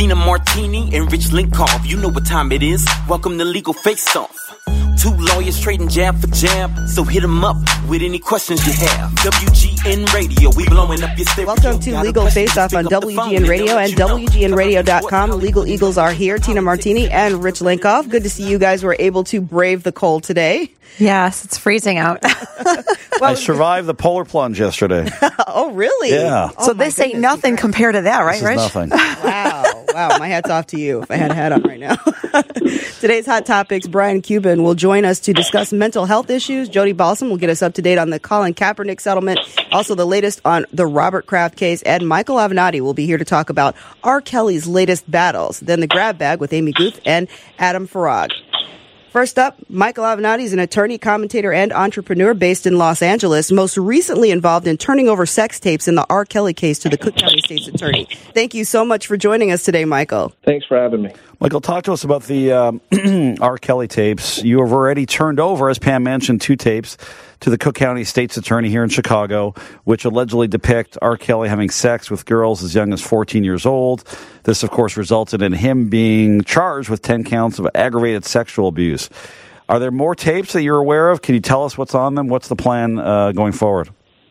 Tina Martini and Rich Linkoff. You know what time it is. Welcome to Legal Face Off. Two lawyers trading jab for jab, so hit them up with any questions you have. WGN Radio, we blowing up your stereo. Welcome to Legal Face Off on WGN Radio and WGNradio.com. Legal Eagles are here, Tina Martini and Rich Linkoff. Good to see you guys were able to brave the cold today. Yes, it's freezing out. I survived the polar plunge yesterday. Oh, really? Yeah. So this ain't nothing compared to that, right, Rich? Nothing. Wow. My hat's off to you if I had a hat on right now. Today's Hot Topics, Brian Cuban will join us to discuss mental health issues. Jody Balsam will get us up to date on the Colin Kaepernick settlement. Also the latest on the Robert Kraft case. And Michael Avenatti will be here to talk about R. Kelly's latest battles. Then the Grab Bag with Amy Guth and Adam Farag. First up, Michael Avenatti is an attorney, commentator, and entrepreneur based in Los Angeles, most recently involved in turning over sex tapes in the R. Kelly case to the Cook County State's Attorney. Thank you so much for joining us today, Michael. Thanks for having me. Michael, talk to us about the R. Kelly tapes. You have already turned over, as Pam mentioned, 2 tapes to the Cook County State's Attorney here in Chicago, which allegedly depict R. Kelly having sex with girls as young as 14 years old. This, of course, resulted in him being charged with 10 counts of aggravated sexual abuse. Are there more tapes that you're aware of? Can you tell us what's on them? What's the plan going forward?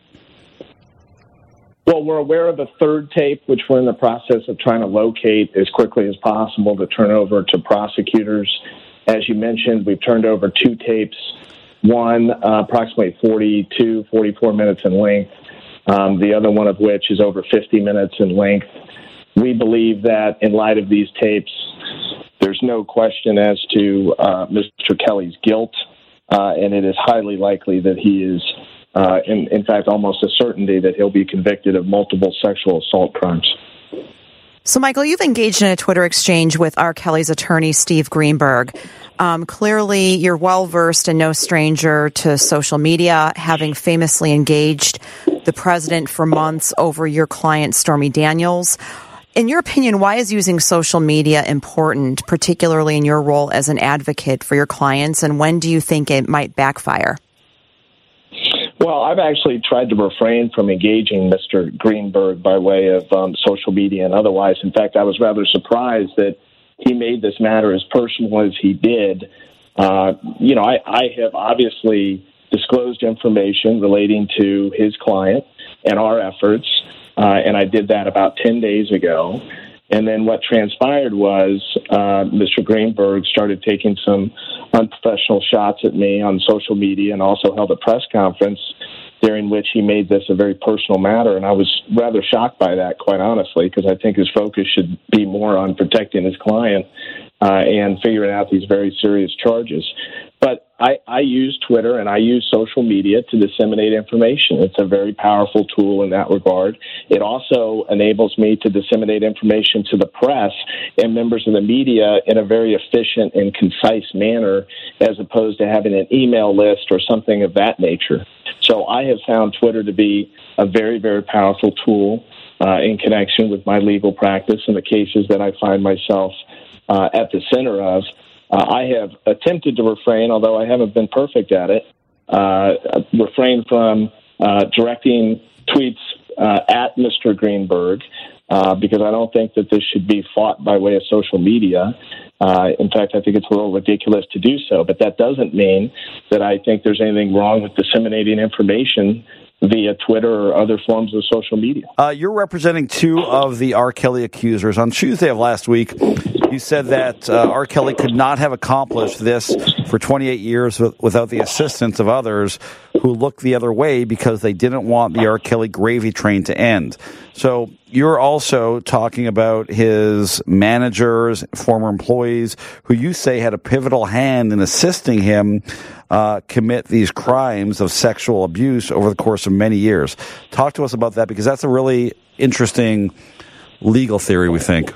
Well, we're aware of a third tape, which we're in the process of trying to locate as quickly as possible to turn over to prosecutors. As you mentioned, we've turned over 2 tapes, one approximately 42, 44 minutes in length, the other one of which is over 50 minutes in length. We believe that in light of these tapes, there's no question as to Mr. Kelly's guilt, and it is highly likely that he is, in fact, almost a certainty that he'll be convicted of multiple sexual assault crimes. So, Michael, you've engaged in a Twitter exchange with R. Kelly's attorney, Steve Greenberg. Clearly, you're well-versed and no stranger to social media, having famously engaged the president for months over your client, Stormy Daniels. In your opinion, why is using social media important, particularly in your role as an advocate for your clients, and when do you think it might backfire? Well, I've actually tried to refrain from engaging Mr. Greenberg by way of social media and otherwise. In fact, I was rather surprised that he made this matter as personal as he did. I have obviously disclosed information relating to his client and our efforts, and I did that about 10 days ago. And then what transpired was Mr. Greenberg started taking some unprofessional shots at me on social media and also held a press conference during which he made this a very personal matter. And I was rather shocked by that, quite honestly, because I think his focus should be more on protecting his client and figuring out these very serious charges. But I use Twitter and I use social media to disseminate information. It's a very powerful tool in that regard. It also enables me to disseminate information to the press and members of the media in a very efficient and concise manner, as opposed to having an email list or something of that nature. So I have found Twitter to be a very, very powerful tool in connection with my legal practice and the cases that I find myself at the center of. I have attempted to refrain, although I haven't been perfect at it, refrain from directing tweets at Mr. Greenberg because I don't think that this should be fought by way of social media. In fact, I think it's a little ridiculous to do so, but that doesn't mean that I think there's anything wrong with disseminating information via Twitter or other forms of social media. You're representing 2 of the R. Kelly accusers. On Tuesday of last week, you said that R. Kelly could not have accomplished this for 28 years without the assistance of others who looked the other way because they didn't want the R. Kelly gravy train to end. So you're also talking about his managers, former employees, who you say had a pivotal hand in assisting him commit these crimes of sexual abuse over the course of many years. Talk to us about that, because that's a really interesting legal theory, we think.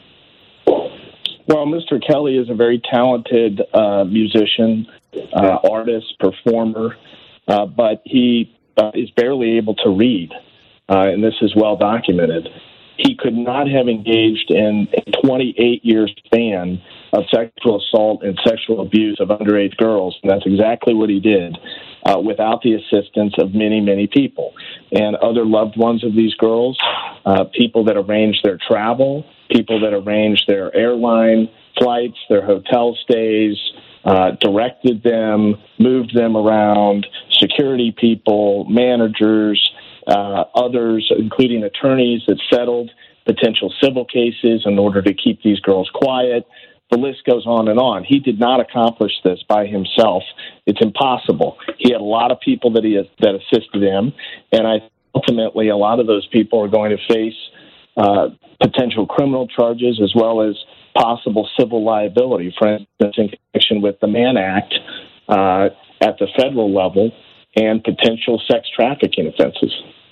Well, Mr. Kelly is a very talented musician, artist, performer, but he is barely able to read, and this is well documented. He could not have engaged in a 28-year span of sexual assault and sexual abuse of underage girls, and that's exactly what he did, without the assistance of many, many people. And other loved ones of these girls people that arrange their travel, people that arrange their airline flights, their hotel stays, directed them, moved them around, security people, managers, others, including attorneys that settled potential civil cases in order to keep these girls quiet. The list goes on and on. He did not accomplish this by himself. It's impossible. He had a lot of people that assisted him, and ultimately a lot of those people are going to face potential criminal charges as well as possible civil liability, for instance, in connection with the Mann Act at the federal level and potential sex trafficking offenses.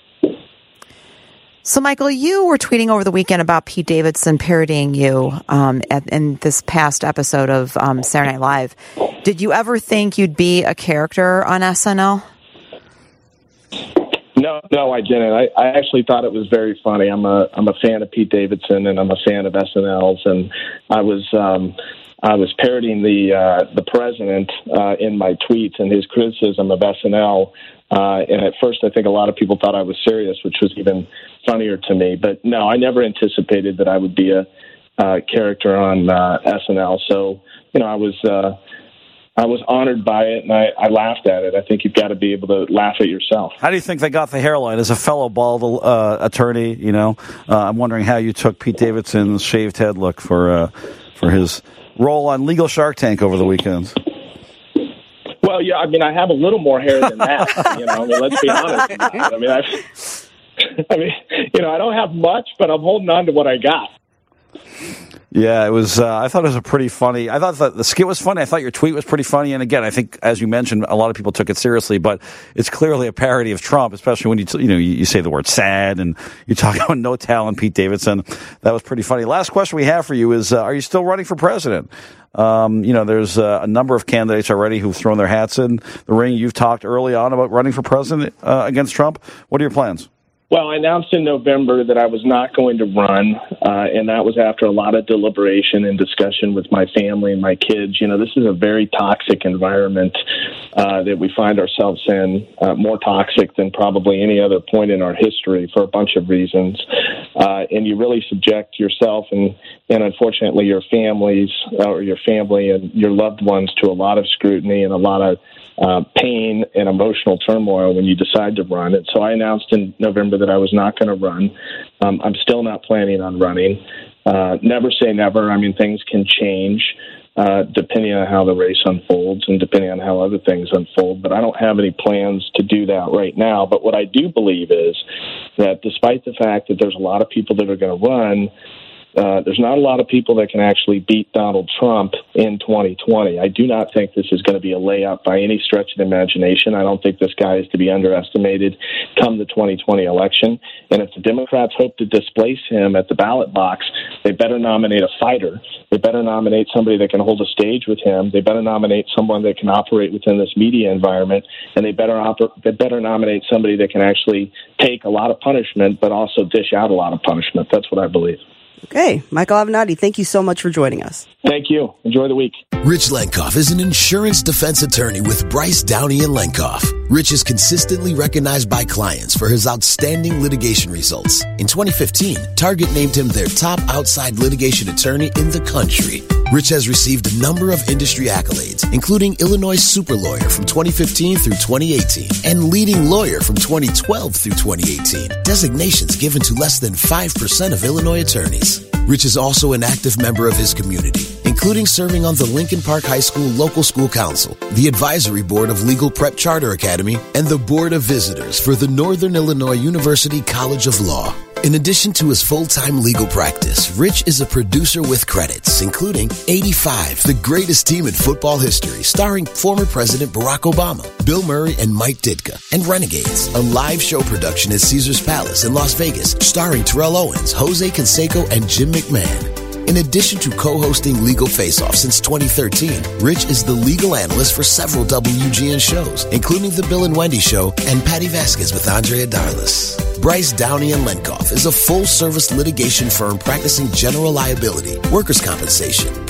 So, Michael, you were tweeting over the weekend about Pete Davidson parodying you in this past episode of Saturday Night Live. Did you ever think you'd be a character on SNL? No, I didn't. I actually thought it was very funny. I'm a fan of Pete Davidson, and I'm a fan of SNL's, and I was parodying the president in my tweets and his criticism of SNL. And at first, I think a lot of people thought I was serious, which was even funnier to me. But no, I never anticipated that I would be a character on SNL. So, I was honored by it, and I laughed at it. I think you've got to be able to laugh at yourself. How do you think they got the hairline? As a fellow bald attorney, I'm wondering how you took Pete Davidson's shaved head look for his role on Legal Shark Tank over the weekend. Well, yeah, I have a little more hair than that. Let's be honest about it. I don't have much, but I'm holding on to what I got. Yeah, it was. I thought it was a pretty funny. I thought the skit was funny. I thought your tweet was pretty funny. And again, I think, as you mentioned, a lot of people took it seriously. But it's clearly a parody of Trump, especially when you say the word "sad" and you talk about no talent, Pete Davidson. That was pretty funny. Last question we have for you is: are you still running for president? There's a number of candidates already who've thrown their hats in the ring. You've talked early on about running for president against Trump. What are your plans? Well, I announced in November that I was not going to run, and that was after a lot of deliberation and discussion with my family and my kids. This is a very toxic environment that we find ourselves in, more toxic than probably any other point in our history for a bunch of reasons. And you really subject yourself and unfortunately your families or your family and your loved ones to a lot of scrutiny and a lot of pain and emotional turmoil when you decide to run. And so I announced in November that I was not going to run. I'm still not planning on running. Never say never. Things can change depending on how the race unfolds and depending on how other things unfold. But I don't have any plans to do that right now. But what I do believe is that despite the fact that there's a lot of people that are going to run, there's not a lot of people that can actually beat Donald Trump in 2020. I do not think this is going to be a layup by any stretch of the imagination. I don't think this guy is to be underestimated come the 2020 election. And if the Democrats hope to displace him at the ballot box, they better nominate a fighter. They better nominate somebody that can hold a stage with him. They better nominate someone that can operate within this media environment. And they better nominate somebody that can actually take a lot of punishment, but also dish out a lot of punishment. That's what I believe. Okay. Michael Avenatti, thank you so much for joining us. Thank you. Enjoy the week. Rich Lenkoff is an insurance defense attorney with Bryce, Downey & Lenkoff. Rich is consistently recognized by clients for his outstanding litigation results. In 2015, Target named him their top outside litigation attorney in the country. Rich has received a number of industry accolades, including Illinois Super Lawyer from 2015 through 2018 and Leading Lawyer from 2012 through 2018, designations given to less than 5% of Illinois attorneys. Rich is also an active member of his community, including serving on the Lincoln Park High School Local School Council, the Advisory Board of Legal Prep Charter Academy, and the Board of Visitors for the Northern Illinois University College of Law. In addition to his full-time legal practice, Rich is a producer with credits, including 85, The Greatest Team in Football History, starring former President Barack Obama, Bill Murray, and Mike Ditka, and Renegades, a live show production at Caesars Palace in Las Vegas, starring Terrell Owens, Jose Canseco, and Jim McMahon. In addition to co-hosting Legal Face-Off since 2013, Rich is the legal analyst for several WGN shows, including The Bill and Wendy Show and Patty Vasquez with Andrea Darlis. Bryce, Downey & Lenkoff is a full-service litigation firm practicing general liability, workers' compensation,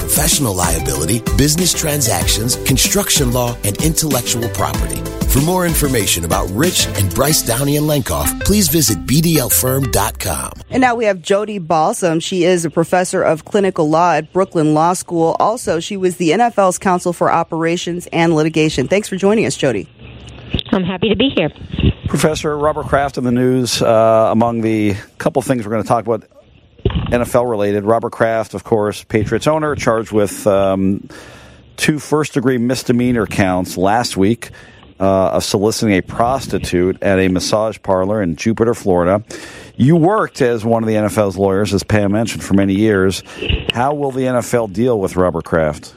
professional liability, business transactions, construction law, and intellectual property. For more information about Rich and Bryce Downey and Lenkoff, please visit bdlfirm.com. And now we have Jody Balsam. She is a professor of clinical law at Brooklyn Law School. Also, she was the NFL's counsel for operations and litigation. Thanks for joining us, Jody. I'm happy to be here. Professor, Robert Kraft in the news. Among the couple things we're going to talk about NFL related, Robert Kraft, of course, Patriots owner, charged with 2 first-degree misdemeanor counts last week of soliciting a prostitute at a massage parlor in Jupiter, Florida. You worked as one of the NFL's lawyers, as Pam mentioned, for many years. How will the NFL deal with Robert Kraft?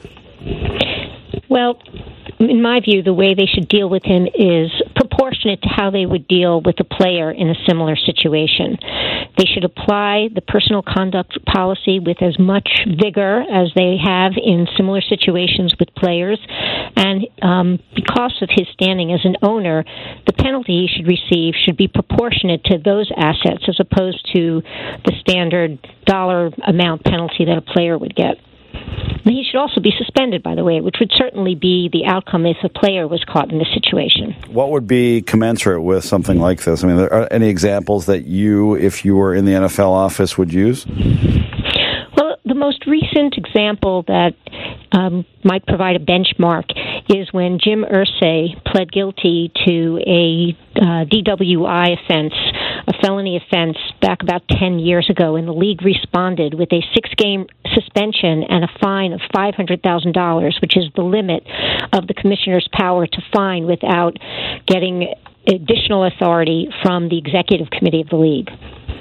Well, in my view, the way they should deal with him is proportionate to how they would deal with a player in a similar situation. They should apply the personal conduct policy with as much vigor as they have in similar situations with players. And because of his standing as an owner, the penalty he should receive should be proportionate to those assets as opposed to the standard dollar amount penalty that a player would get. He should also be suspended, by the way, which would certainly be the outcome if a player was caught in this situation. What would be commensurate with something like this? I mean, are there any examples that you, if you were in the NFL office, would use? Well, the most recent example that might provide a benchmark is when Jim Irsay pled guilty to a DWI offense, a felony offense, back about 10 years ago, and the league responded with a 6-game suspension and a fine of $500,000, which is the limit of the commissioner's power to fine without getting additional authority from the executive committee of the league.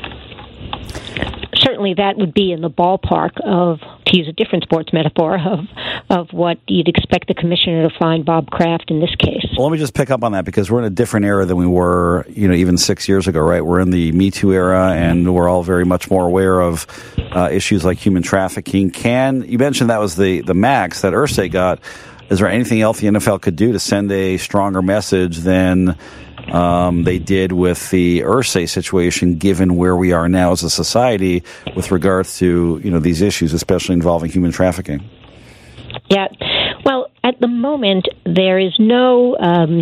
Certainly that would be in the ballpark of, to use a different sports metaphor, of what you'd expect the commissioner to find Bob Kraft in this case. Well, let me just pick up on that because we're in a different era than we were, even 6 years ago, right? We're in the Me Too era, and we're all very much more aware of issues like human trafficking. You mentioned that was the max that Irsay got. Is there anything else the NFL could do to send a stronger message than they did with the Irsay situation, given where we are now as a society with regards to these issues, especially involving human trafficking? Yeah. Well, at the moment, there is no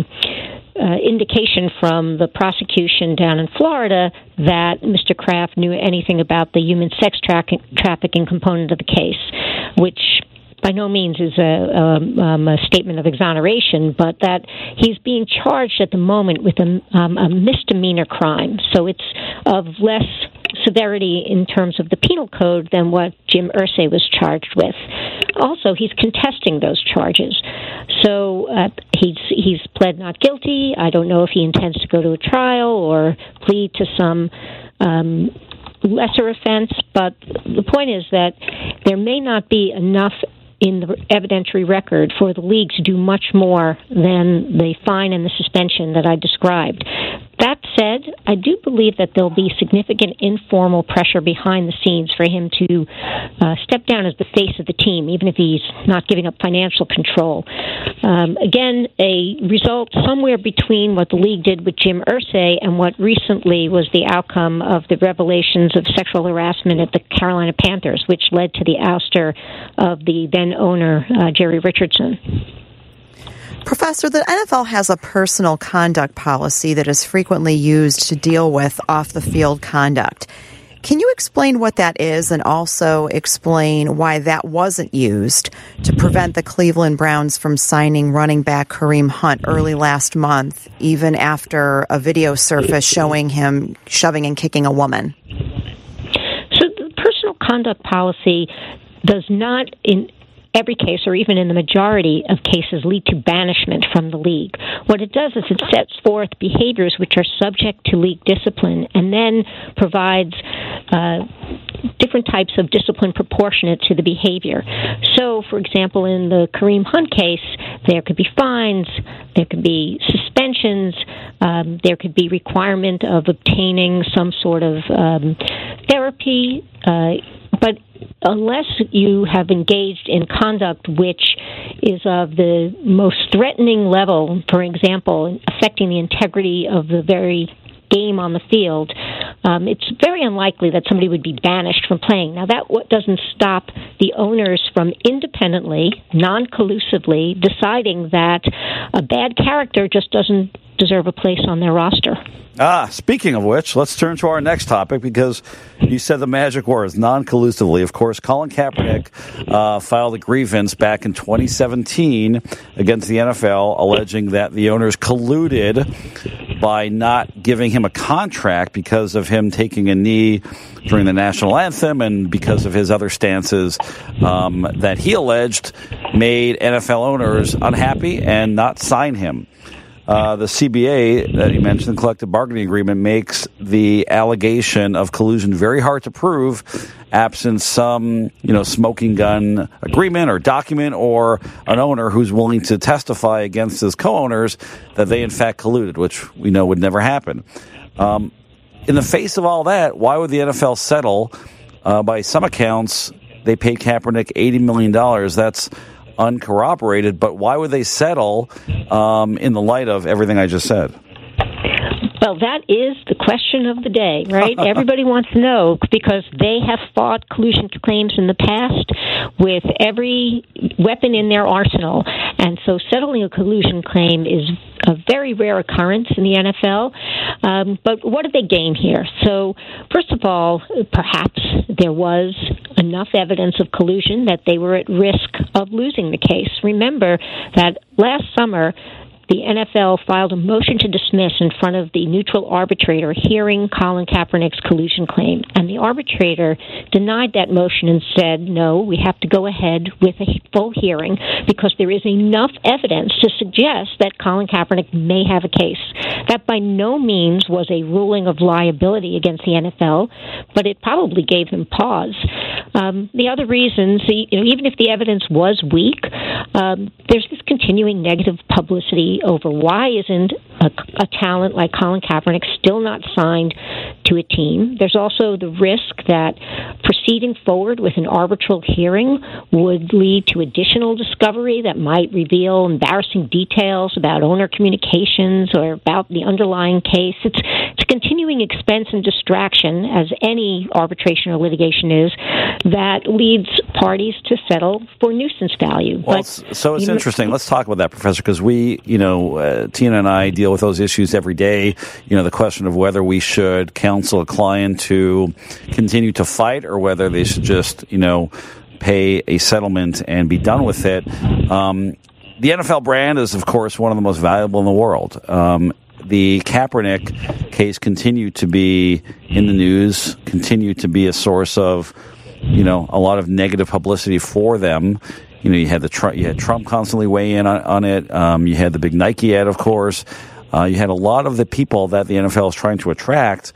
indication from the prosecution down in Florida that Mr. Kraft knew anything about the human sex trafficking component of the case, which by no means is a statement of exoneration, but that he's being charged at the moment with a misdemeanor crime. So it's of less severity in terms of the penal code than what Jim Irsay was charged with. Also, he's contesting those charges. So he's pled not guilty. I don't know if he intends to go to a trial or plead to some lesser offense, but the point is that there may not be enough in the evidentiary record for the league to do much more than the fine and the suspension that I described. That said, I do believe that there'll be significant informal pressure behind the scenes for him to step down as the face of the team, even if he's not giving up financial control. Again, a result somewhere between what the league did with Jim Irsay and what recently was the outcome of the revelations of sexual harassment at the Carolina Panthers, which led to the ouster of the then owner, Jerry Richardson. Professor, the NFL has a personal conduct policy that is frequently used to deal with off-the-field conduct. Can you explain what that is and also explain why that wasn't used to prevent the Cleveland Browns from signing running back Kareem Hunt early last month, even after a video surfaced showing him shoving and kicking a woman? So the personal conduct policy does not, in every case, or even in the majority of cases, lead to banishment from the league. What it does is it sets forth behaviors which are subject to league discipline and then provides different types of discipline proportionate to the behavior. So, for example, in the Kareem Hunt case, there could be fines, there could be suspensions, there could be requirement of obtaining some sort of therapy, but unless you have engaged in conduct which is of the most threatening level, for example, affecting the integrity of the very game on the field, it's very unlikely that somebody would be banished from playing. Now, that doesn't stop the owners from independently, non-collusively deciding that a bad character just doesn't deserve a place on their roster. Speaking of which, let's turn to our next topic, because you said the magic words, non-collusively. Of course, Colin Kaepernick filed a grievance back in 2017 against the NFL, alleging that the owners colluded by not giving him a contract because of him taking a knee during the national anthem and because of his other stances that he alleged made NFL owners unhappy and not sign him. The CBA that you mentioned, the collective bargaining agreement, makes the allegation of collusion very hard to prove, absent some, smoking gun agreement or document or an owner who's willing to testify against his co-owners that they in fact colluded, which we know would never happen. In the face of all that, why would the NFL settle? By some accounts, they paid Kaepernick $80 million. That's uncorroborated, but why would they settle in the light of everything I just said? Well, that is the question of the day, right? Everybody wants to know, because they have fought collusion claims in the past with every weapon in their arsenal. And so settling a collusion claim is a very rare occurrence in the NFL. But what did they gain here? So, first of all, perhaps there was enough evidence of collusion that they were at risk of losing the case. Remember that last summer, the NFL filed a motion to dismiss in front of the neutral arbitrator hearing Colin Kaepernick's collusion claim. And the arbitrator denied that motion and said, no, we have to go ahead with a full hearing because there is enough evidence to suggest that Colin Kaepernick may have a case. That by no means was a ruling of liability against the NFL, but it probably gave them pause. The other reasons, even if the evidence was weak, there's this continuing negative publicity over why isn't a talent like Colin Kaepernick still not signed to a team. There's also the risk that proceeding forward with an arbitral hearing would lead to additional discovery that might reveal embarrassing details about owner communications or about the underlying case. It's a continuing expense and distraction, as any arbitration or litigation is, that leads parties to settle for nuisance value. Well, so it's interesting. Let's talk about that, Professor, because we, Tina and I deal with those issues every day. The question of whether we should counsel a client to continue to fight or whether they should just, pay a settlement and be done with it. The NFL brand is, of course, one of the most valuable in the world. The Kaepernick case continued to be in the news, continued to be a source of, a lot of negative publicity for them. You had Trump constantly weigh in on it. You had the big Nike ad, of course. You had a lot of the people that the NFL is trying to attract,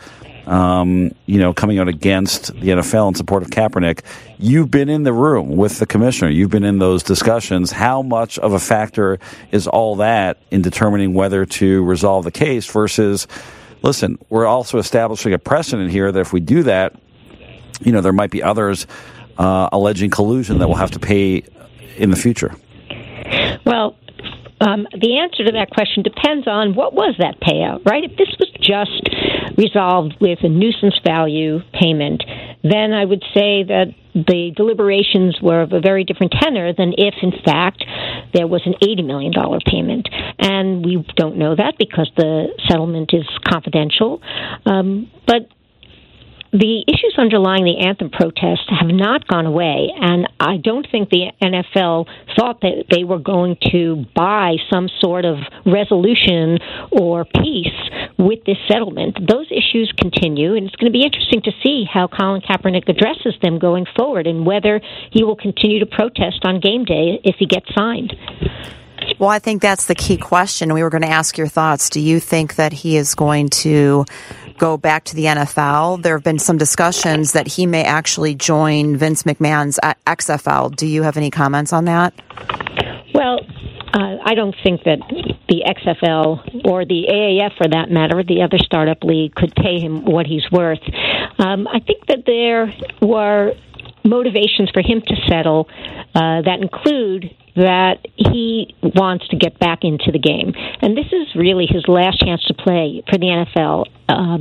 coming out against the NFL in support of Kaepernick. You've been in the room with the commissioner. You've been in those discussions. How much of a factor is all that in determining whether to resolve the case versus, listen, we're also establishing a precedent here that if we do that, there might be others alleging collusion that will have to pay in the future? Well, the answer to that question depends on what was that payout, right? If this was just resolved with a nuisance value payment, then I would say that the deliberations were of a very different tenor than if, in fact, there was an $80 million payment. And we don't know that because the settlement is confidential. But the issues underlying the anthem protest have not gone away, and I don't think the NFL thought that they were going to buy some sort of resolution or peace with this settlement. Those issues continue, and it's going to be interesting to see how Colin Kaepernick addresses them going forward and whether he will continue to protest on game day if he gets signed. Well, I think that's the key question. We were going to ask your thoughts. Do you think that he is going to go back to the NFL? There have been some discussions that he may actually join Vince McMahon's XFL. Do you have any comments on that? Well, I don't think that the XFL or the AAF, for that matter, the other startup league, could pay him what he's worth. I think that there were motivations for him to settle that include that he wants to get back into the game. And this is really his last chance to play for the NFL.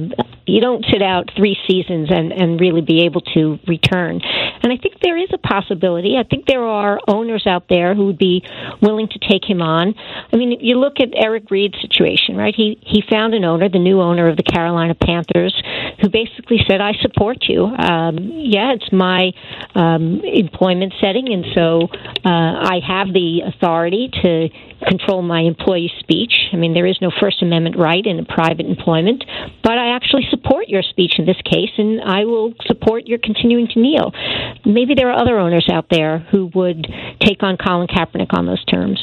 You don't sit out 3 seasons and really be able to return. And I think there is a possibility. I think there are owners out there who would be willing to take him on. I mean, you look at Eric Reid's situation, right? He found an owner, the new owner of the Carolina Panthers, who basically said, I support you. It's my employment setting, and so I have the authority to control my employee speech. I mean, there is no First Amendment right in private employment, but I actually support your speech in this case, and I will support your continuing to kneel. Maybe there are other owners out there who would take on Colin Kaepernick on those terms.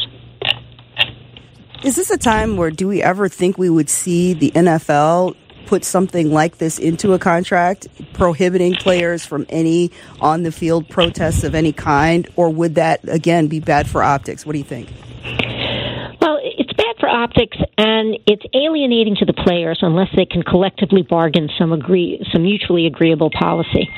Is this a time where do we ever think we would see the NFL put something like this into a contract, prohibiting players from any on-the-field protests of any kind, or would that, again, be bad for optics? What do you think? Well, it's bad for optics, and it's alienating to the players unless they can collectively bargain some mutually agreeable policy.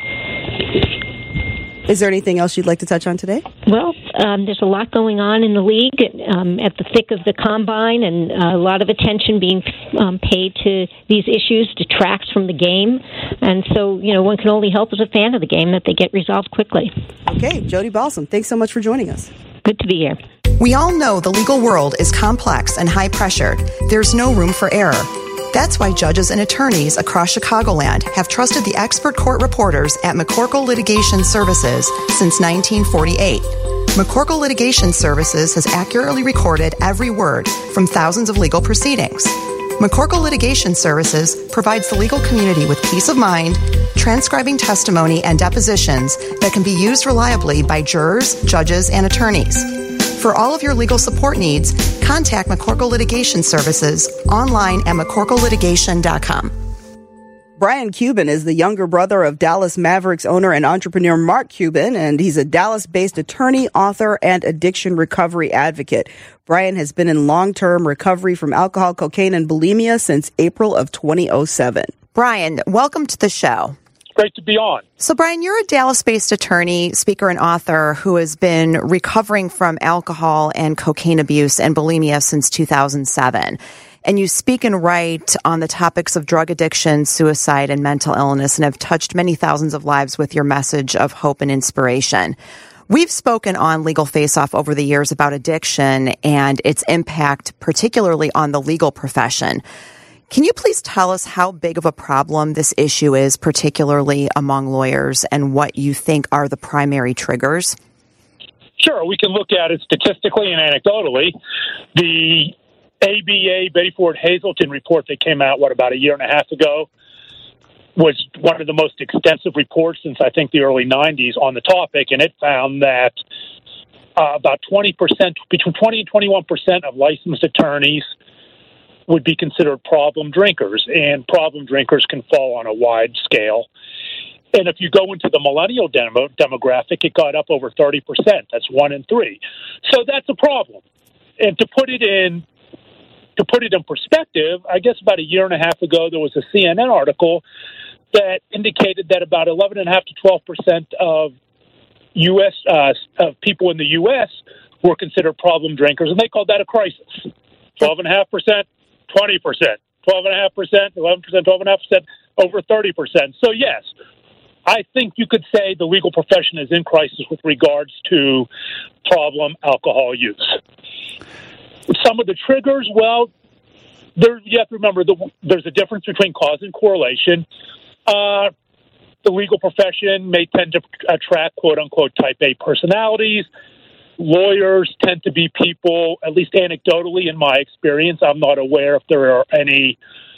Is there anything else you'd like to touch on today? Well, there's a lot going on in the league at the thick of the combine, and a lot of attention being paid to these issues detracts from the game. And so, one can only hope as a fan of the game that they get resolved quickly. Okay, Jody Balsam, thanks so much for joining us. Good to be here. We all know the legal world is complex and high-pressured. There's no room for error. That's why judges and attorneys across Chicagoland have trusted the expert court reporters at McCorkle Litigation Services since 1948. McCorkle Litigation Services has accurately recorded every word from thousands of legal proceedings. McCorkle Litigation Services provides the legal community with peace of mind, transcribing testimony and depositions that can be used reliably by jurors, judges, and attorneys. For all of your legal support needs, contact McCorkle Litigation Services online at McCorkleLitigation.com. Brian Cuban is the younger brother of Dallas Mavericks owner and entrepreneur Mark Cuban, and he's a Dallas-based attorney, author, and addiction recovery advocate. Brian has been in long-term recovery from alcohol, cocaine, and bulimia since April of 2007. Brian, welcome to the show. Great to be on. So, Brian, you're a Dallas-based attorney, speaker, and author who has been recovering from alcohol and cocaine abuse and bulimia since 2007. And you speak and write on the topics of drug addiction, suicide, and mental illness, and have touched many thousands of lives with your message of hope and inspiration. We've spoken on Legal Face Off over the years about addiction and its impact, particularly on the legal profession. Can you please tell us how big of a problem this issue is, particularly among lawyers, and what you think are the primary triggers? Sure. We can look at it statistically and anecdotally. The ABA Betty Ford Hazelton report that came out, about a year and a half ago, was one of the most extensive reports since, I think, the early 90s on the topic, and it found that about 20%, between 20 and 21% of licensed attorneys would be considered problem drinkers, and problem drinkers can fall on a wide scale. And if you go into the millennial demographic, it got up over 30%. That's 1 in 3. So that's a problem. And to put it in perspective, I guess about a year and a half ago, there was a CNN article that indicated that about 11.5 to 12% of U.S. Of people in the U.S. were considered problem drinkers, and they called that a crisis. 12.5%. 20%, 12.5%, 11%, 12.5%, over 30%. So, yes, I think you could say the legal profession is in crisis with regards to problem alcohol use. Some of the triggers, you have to remember there's a difference between cause and correlation. The legal profession may tend to attract, quote-unquote, type A personalities. Lawyers tend to be people, at least anecdotally in my experience, I'm not aware if there's any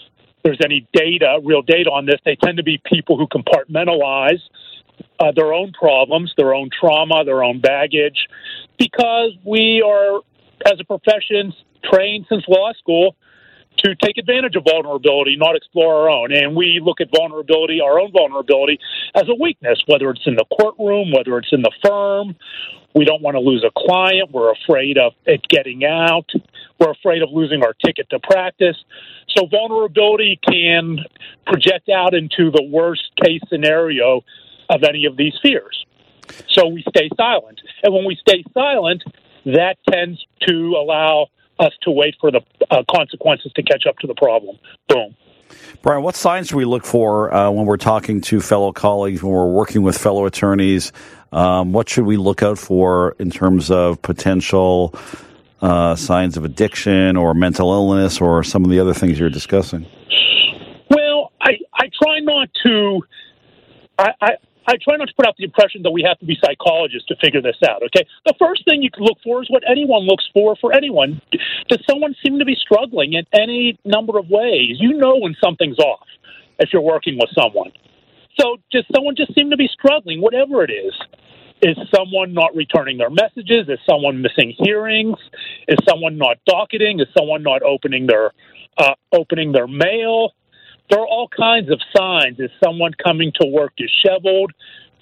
real data on this. They tend to be people who compartmentalize their own problems, their own trauma, their own baggage, because we are, as a profession, trained since law school to take advantage of vulnerability, not explore our own. And we look at vulnerability, our own vulnerability, as a weakness, whether it's in the courtroom, whether it's in the firm. We don't want to lose a client. We're afraid of it getting out. We're afraid of losing our ticket to practice. So vulnerability can project out into the worst case scenario of any of these fears. So we stay silent. And when we stay silent, that tends to allow us to wait for the consequences to catch up to the problem. Boom. Brian, what signs do we look for when we're talking to fellow colleagues, when we're working with fellow attorneys? What should we look out for in terms of potential signs of addiction or mental illness or some of the other things you're discussing? Well, I try not to. I try not to put out the impression that we have to be psychologists to figure this out, okay? The first thing you can look for is what anyone looks for anyone. Does someone seem to be struggling in any number of ways? You know when something's off if you're working with someone. So does someone just seem to be struggling, whatever it is? Is someone not returning their messages? Is someone missing hearings? Is someone not docketing? Is someone not opening their mail? There are all kinds of signs. Is someone coming to work disheveled?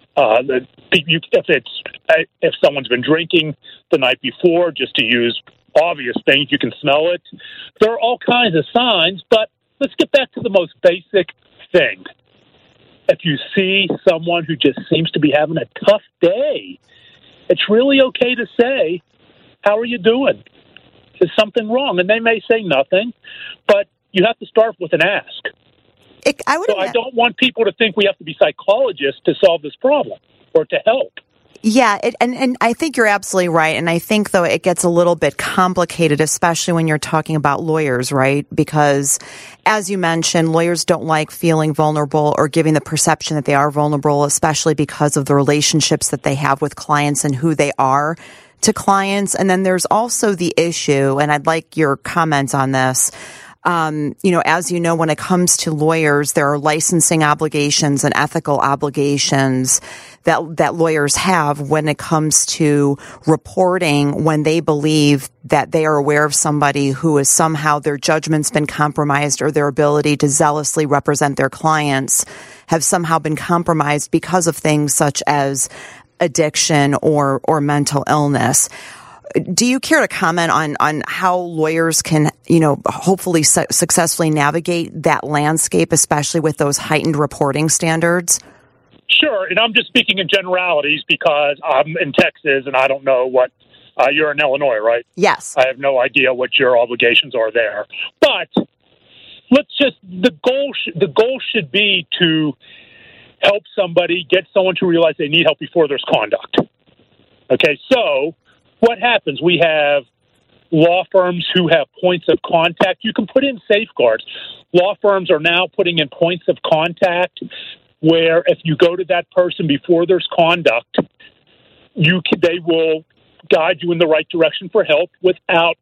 If someone's been drinking the night before, just to use obvious things, you can smell it. There are all kinds of signs, but let's get back to the most basic thing. If you see someone who just seems to be having a tough day, it's really okay to say, "How are you doing? Is something wrong?" And they may say nothing, but you have to start with an ask. I don't want people to think we have to be psychologists to solve this problem or to help. Yeah, and I think you're absolutely right. And I think, though, it gets a little bit complicated, especially when you're talking about lawyers, right? Because, as you mentioned, lawyers don't like feeling vulnerable or giving the perception that they are vulnerable, especially because of the relationships that they have with clients and who they are to clients. And then there's also the issue, and I'd like your comments on this. As you know, when it comes to lawyers, there are licensing obligations and ethical obligations that lawyers have when it comes to reporting when they believe that they are aware of somebody who is somehow their judgment's been compromised or their ability to zealously represent their clients have somehow been compromised because of things such as addiction or mental illness. Do you care to comment on how lawyers can, hopefully successfully navigate that landscape, especially with those heightened reporting standards? Sure, and I'm just speaking in generalities because I'm in Texas and I don't know what you're in Illinois, right? Yes. I have no idea what your obligations are there. But the goal should be to help somebody, get someone to realize they need help before there's conduct. Okay, so what happens? We have law firms who have points of contact. You can put in safeguards. Law firms are now putting in points of contact where if you go to that person before there's conduct, they will guide you in the right direction for help without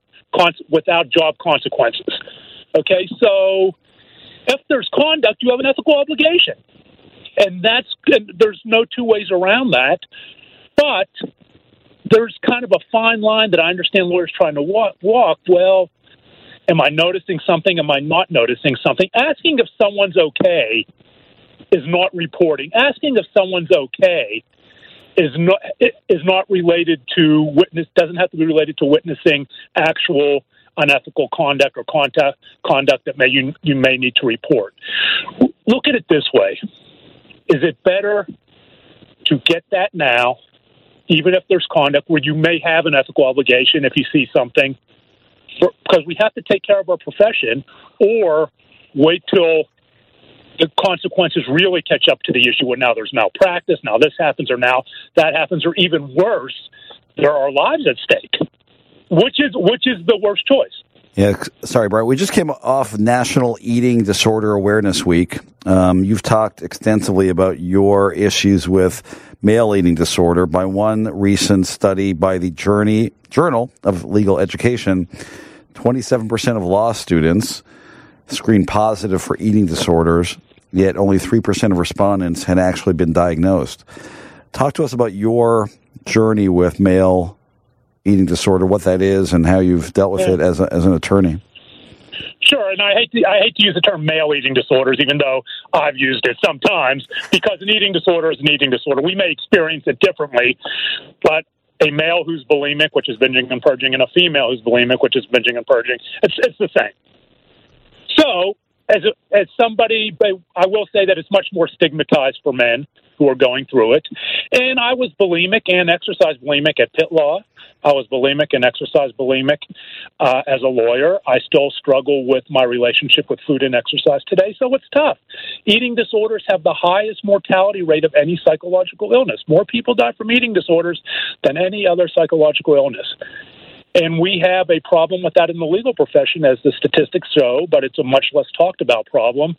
job consequences. Okay, so if there's conduct, you have an ethical obligation. And there's no two ways around that. But there's kind of a fine line that I understand lawyers trying to walk. Well, am I noticing something? Am I not noticing something? Asking if someone's okay is not reporting. Asking if someone's okay is not related to doesn't have to be related to witnessing actual unethical conduct or conduct that you may need to report. Look at it this way. Is it better to get that now, even if there's conduct where you may have an ethical obligation if you see something, because we have to take care of our profession, or wait till the consequences really catch up to the issue where now there's malpractice, now this happens, or now that happens, or even worse, there are lives at stake. Which is the worst choice? Yeah, sorry, Brian. We just came off National Eating Disorder Awareness Week. You've talked extensively about your issues with male eating disorder. By one recent study by the Journal of Legal Education, 27% of law students screened positive for eating disorders, yet only 3% of respondents had actually been diagnosed. Talk to us about your journey with male eating disorder, what that is, and how you've dealt with it as an attorney. Sure, and I hate to use the term male eating disorders, even though I've used it sometimes, because an eating disorder is an eating disorder. We may experience it differently, but a male who's bulimic, which is binging and purging, and a female who's bulimic, which is binging and purging, it's the same. So as somebody, but I will say that it's much more stigmatized for men who are going through it. And I was bulimic and exercise bulimic at Pitt Law. I was bulimic and exercise bulimic as a lawyer. I still struggle with my relationship with food and exercise today, so it's tough. Eating disorders have the highest mortality rate of any psychological illness. More people die from eating disorders than any other psychological illness. And we have a problem with that in the legal profession, as the statistics show, but it's a much less talked about problem,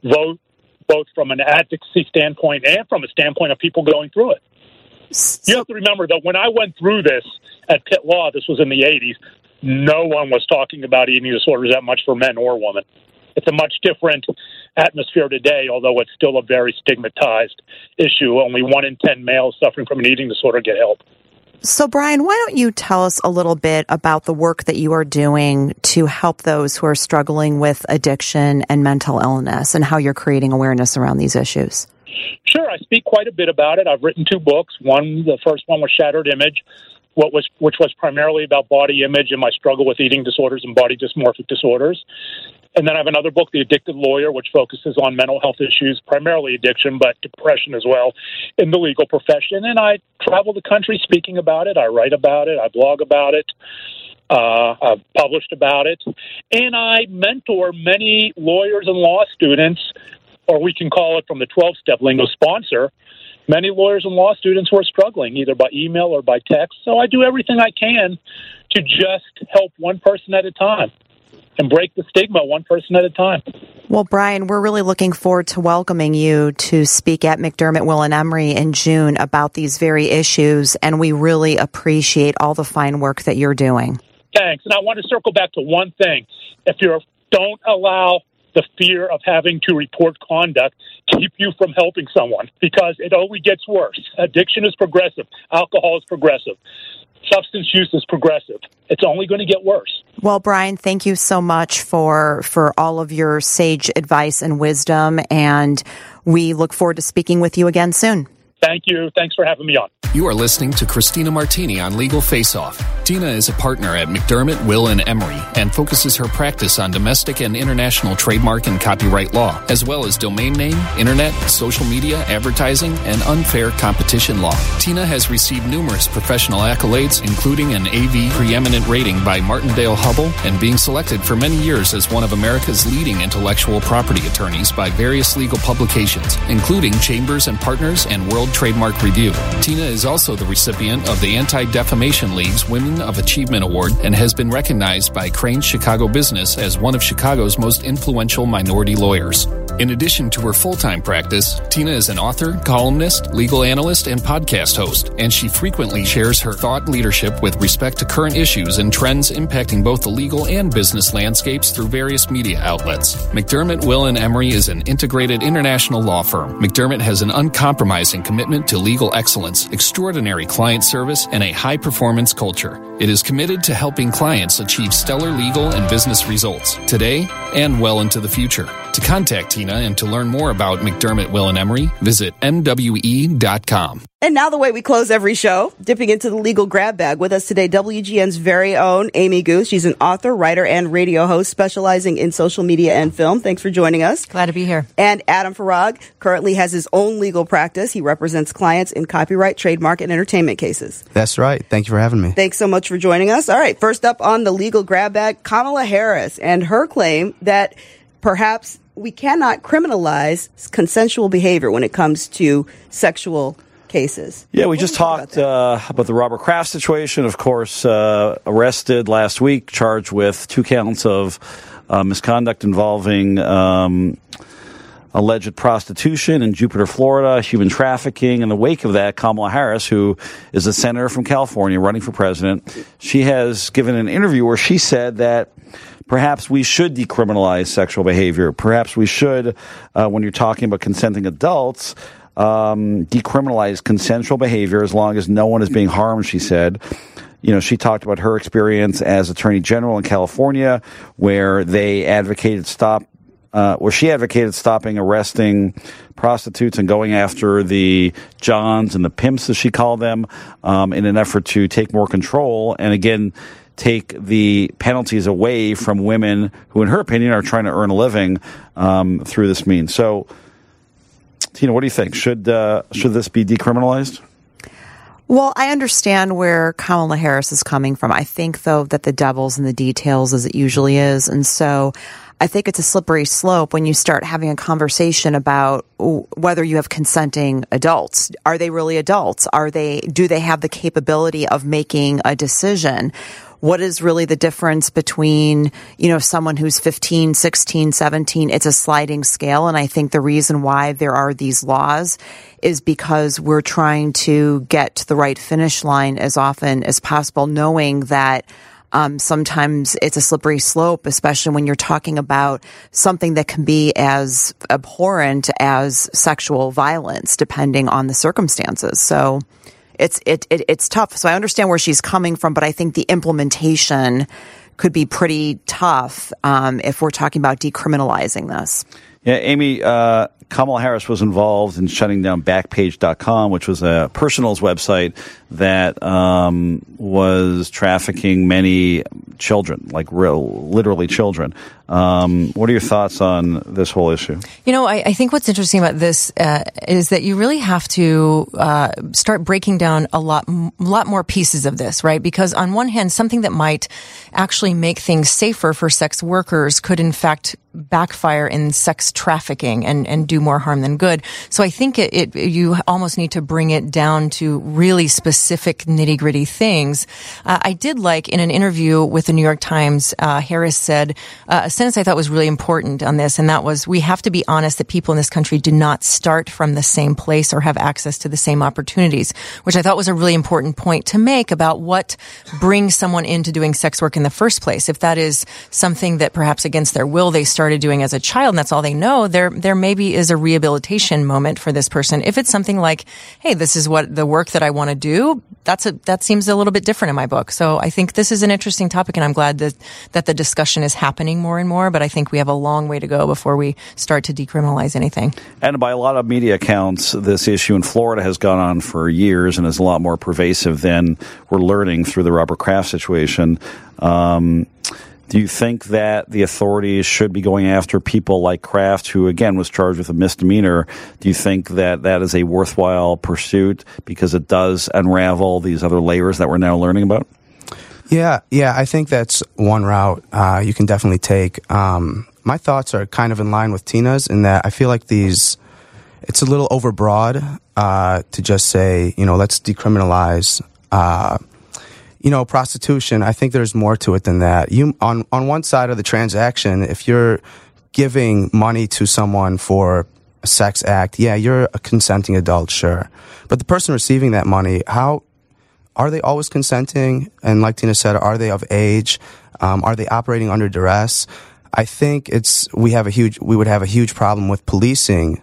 both from an advocacy standpoint and from a standpoint of people going through it. You have to remember that when I went through this at Pitt Law, this was in the 80s, no one was talking about eating disorders that much for men or women. It's a much different atmosphere today, although it's still a very stigmatized issue. Only 1 in 10 males suffering from an eating disorder get help. So, Brian, why don't you tell us a little bit about the work that you are doing to help those who are struggling with addiction and mental illness and how you're creating awareness around these issues? Sure, I speak quite a bit about it. I've written 2 books. The first one was Shattered Image, which was primarily about body image and my struggle with eating disorders and body dysmorphic disorders. And then I have another book, The Addicted Lawyer, which focuses on mental health issues, primarily addiction, but depression as well, in the legal profession. And I travel the country speaking about it. I write about it. I blog about it. I've published about it. And I mentor many lawyers and law students, or we can call it from the 12-step lingo sponsor, many lawyers and law students who are struggling, either by email or by text. So I do everything I can to just help one person at a time and break the stigma one person at a time. Well, Brian, we're really looking forward to welcoming you to speak at McDermott, Will & Emery in June about these very issues, and we really appreciate all the fine work that you're doing. Thanks. And I want to circle back to one thing. Don't allow the fear of having to report conduct keep you from helping someone, because it only gets worse. Addiction is progressive. Alcohol is progressive. Substance use is progressive. It's only going to get worse. Well, Brian, thank you so much for all of your sage advice and wisdom, and we look forward to speaking with you again soon. Thank you. Thanks for having me on. You are listening to Christina Martini on Legal Face Off. Tina is a partner at McDermott, Will & Emery and focuses her practice on domestic and international trademark and copyright law, as well as domain name, internet, social media, advertising, and unfair competition law. Tina has received numerous professional accolades, including an AV preeminent rating by Martindale-Hubbell and being selected for many years as one of America's leading intellectual property attorneys by various legal publications, including Chambers and Partners and World Trademark Review. Tina is also the recipient of the Anti-Defamation League's Women of Achievement Award and has been recognized by Crain's Chicago Business as one of Chicago's most influential minority lawyers. In addition to her full-time practice, Tina is an author, columnist, legal analyst, and podcast host, and she frequently shares her thought leadership with respect to current issues and trends impacting both the legal and business landscapes through various media outlets. McDermott, Will & Emery is an integrated international law firm. McDermott has an uncompromising commitment to legal excellence, extraordinary client service, and a high-performance culture. It is committed to helping clients achieve stellar legal and business results today and well into the future. To contact Tina and to learn more about McDermott, Will & Emery, visit MWE.com. And now the way we close every show, dipping into the legal grab bag. With us today, WGN's very own Amy Goose. She's an author, writer, and radio host specializing in social media and film. Thanks for joining us. Glad to be here. And Adam Farag currently has his own legal practice. He represents clients in copyright, trademark, and entertainment cases. That's right. Thank you for having me. Thanks so much for joining us. All right, first up on the legal grab bag, Kamala Harris and her claim that perhaps we cannot criminalize consensual behavior when it comes to sexual cases. Yeah, we just talked about the Robert Kraft situation. Of course, arrested last week, charged with 2 counts of misconduct involving alleged prostitution in Jupiter, Florida, human trafficking. In the wake of that, Kamala Harris, who is a senator from California running for president, she has given an interview where she said that perhaps we should decriminalize sexual behavior. Perhaps we should, when you're talking about consenting adults, decriminalize consensual behavior as long as no one is being harmed, she said. You know, she talked about her experience as Attorney General in California, where they advocated she advocated stopping arresting prostitutes and going after the Johns and the pimps, as she called them, in an effort to take more control. And again, take the penalties away from women who, in her opinion, are trying to earn a living through this means. So, Tina, what do you think? Should this be decriminalized? Well, I understand where Kamala Harris is coming from. I think, though, that the devil's in the details, as it usually is. And so I think it's a slippery slope when you start having a conversation about whether you have consenting adults. Are they really adults? Do they have the capability of making a decision? What is really the difference between, someone who's 15, 16, 17? It's a sliding scale. And I think the reason why there are these laws is because we're trying to get to the right finish line as often as possible, knowing that sometimes it's a slippery slope, especially when you're talking about something that can be as abhorrent as sexual violence, depending on the circumstances. So it's tough. So I understand where she's coming from, but I think the implementation could be pretty tough if we're talking about decriminalizing this. Yeah, Amy, Kamala Harris was involved in shutting down Backpage.com, which was a personals website that was trafficking many children, like literally children. What are your thoughts on this whole issue? I think what's interesting about this is that you really have to start breaking down a lot more pieces of this, right? Because on one hand, something that might actually make things safer for sex workers could in fact backfire in sex trafficking and do more harm than good. So I think you almost need to bring it down to really specific nitty-gritty things. I did like in an interview with the New York Times, Harris said a sentence I thought was really important on this, and that was, we have to be honest that people in this country do not start from the same place or have access to the same opportunities, which I thought was a really important point to make about what brings someone into doing sex work in the first place. If that is something that perhaps against their will they started doing as a child and that's all they know, there maybe is a rehabilitation moment for this person. If it's something like, hey, this is what the work that I want to do, that seems a little bit different in my book. So I think this is an interesting topic, and I'm glad that the discussion is happening more and more, but I think we have a long way to go before we start to decriminalize anything. And by a lot of media accounts, this issue in Florida has gone on for years and is a lot more pervasive than we're learning through the Robert Kraft situation. Do you think that the authorities should be going after people like Kraft, who, again, was charged with a misdemeanor? Do you think that that is a worthwhile pursuit because it does unravel these other layers that we're now learning about? Yeah, I think that's one route you can definitely take. My thoughts are kind of in line with Tina's in that I feel like it's a little overbroad to just say, let's decriminalize prostitution. I think there's more to it than that. On one side of the transaction, if you're giving money to someone for a sex act, yeah, you're a consenting adult, sure. But the person receiving that money, how are they always consenting? And like Tina said, are they of age? Are they operating under duress? I think we would have a huge problem with policing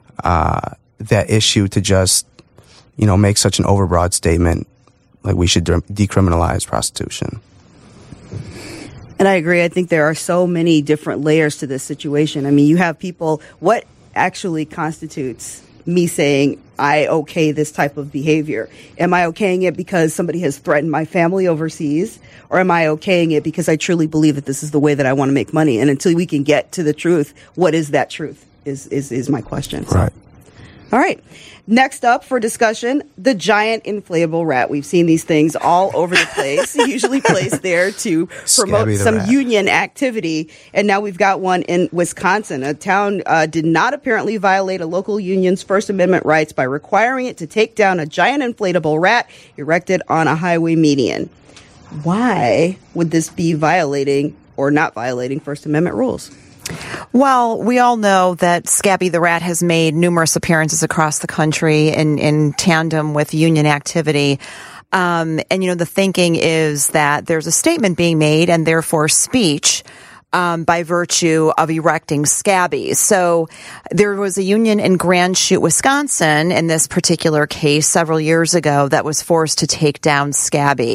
that issue to just, make such an overbroad statement. Like we should decriminalize prostitution. And I agree. I think there are so many different layers to this situation. I mean, you have people, what actually constitutes me saying, I okay this type of behavior? Am I okaying it because somebody has threatened my family overseas? Or am I okaying it because I truly believe that this is the way that I want to make money? And until we can get to the truth, what is that truth is my question. Right. All right. Next up for discussion, the giant inflatable rat. We've seen these things all over the place, usually placed there to promote some union activity. And now we've got one in Wisconsin. A town did not apparently violate a local union's First Amendment rights by requiring it to take down a giant inflatable rat erected on a highway median. Why would this be violating or not violating First Amendment rules? Well, we all know that Scabby the Rat has made numerous appearances across the country in tandem with union activity. And, the thinking is that there's a statement being made and therefore speech by virtue of erecting Scabby. So there was a union in Grand Chute, Wisconsin, in this particular case several years ago that was forced to take down Scabby.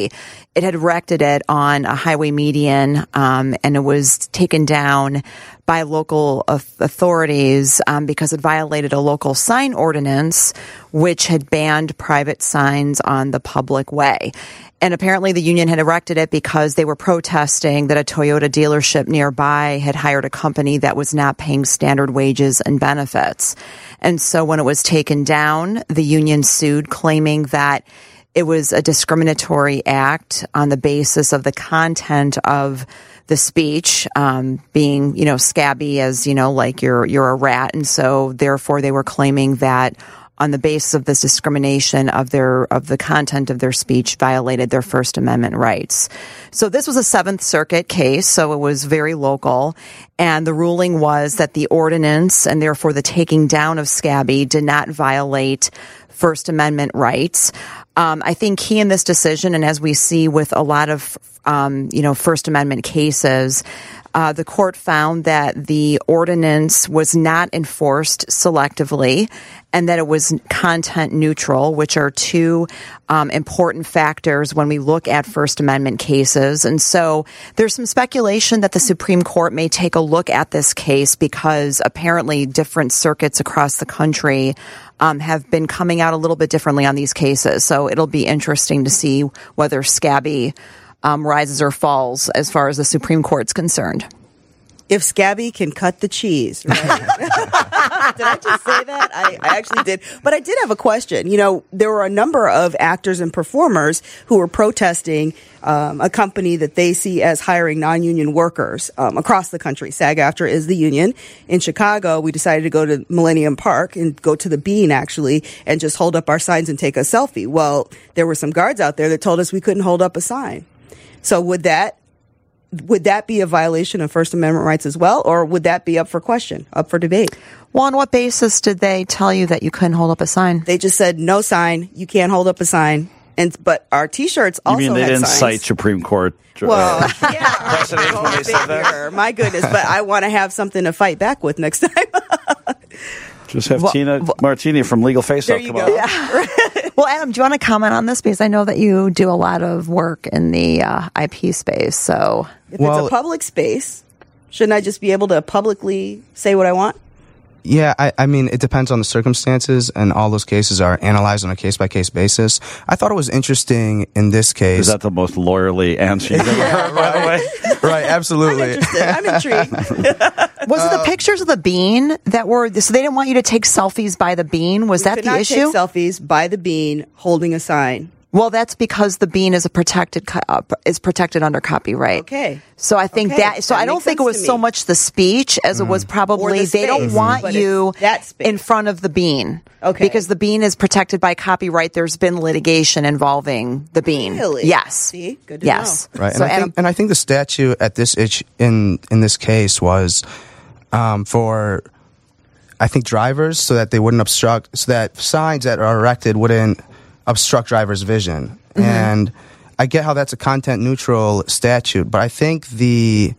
it had erected it on a highway median, and it was taken down by local authorities because it violated a local sign ordinance, which had banned private signs on the public way. And apparently the union had erected it because they were protesting that a Toyota dealership nearby had hired a company that was not paying standard wages and benefits. And so when it was taken down, the union sued, claiming that it was a discriminatory act on the basis of the content of the speech, being, scabby as, like you're a rat. And so therefore they were claiming that on the basis of this discrimination of the content of their speech violated their First Amendment rights. So this was a Seventh Circuit case, so it was very local. And the ruling was that the ordinance and therefore the taking down of Scabby did not violate First Amendment rights. I think key in this decision, and as we see with a lot of, First Amendment cases, the court found that the ordinance was not enforced selectively and that it was content neutral, which are two important factors when we look at First Amendment cases. And so there's some speculation that the Supreme Court may take a look at this case because apparently different circuits across the country have been coming out a little bit differently on these cases. So it'll be interesting to see whether Scabby rises or falls as far as the Supreme Court's concerned. If Scabby can cut the cheese, right? Did I just say that? I actually did. But I did have a question. There were a number of actors and performers who were protesting a company that they see as hiring non-union workers across the country. SAG-AFTRA is the union. In Chicago, we decided to go to Millennium Park and go to the Bean, actually, and just hold up our signs and take a selfie. Well, there were some guards out there that told us we couldn't hold up a sign. So would that be a violation of First Amendment rights as well, or would that be up for question, up for debate? Well, on what basis did they tell you that you couldn't hold up a sign? They just said, no sign, you can't hold up a sign. But our T-shirts also had signs. You mean they didn't cite Supreme Court precedent when they said that? My goodness, but I want to have something to fight back with next time. Just have Tina Martini from Legal Face Off come on. Yeah. Well, Adam, do you want to comment on this? Because I know that you do a lot of work in the IP space. So, if it's a public space, shouldn't I just be able to publicly say what I want? Yeah, I mean, it depends on the circumstances, and all those cases are analyzed on a case-by-case basis. I thought it was interesting in this case. Is that the most lawyerly answer you've ever heard, by the way? Right, absolutely. I'm intrigued. Was it the pictures of the Bean that were, so they didn't want you to take selfies by the Bean? Was that the issue? Take selfies by the Bean holding a sign. Well, that's because the Bean is protected under copyright. Okay. So I think I don't think it was so much the speech as it was probably they don't want you in front of the Bean. Okay. Because the Bean is protected by copyright. There's been litigation involving the Bean. Really? Yes. See? Good to know. Right. So and I think the statute at this in this case was for I think drivers so that they wouldn't obstruct, so that signs that are erected wouldn't obstruct drivers' vision. Mm-hmm. And I get how that's a content neutral statute, but I think the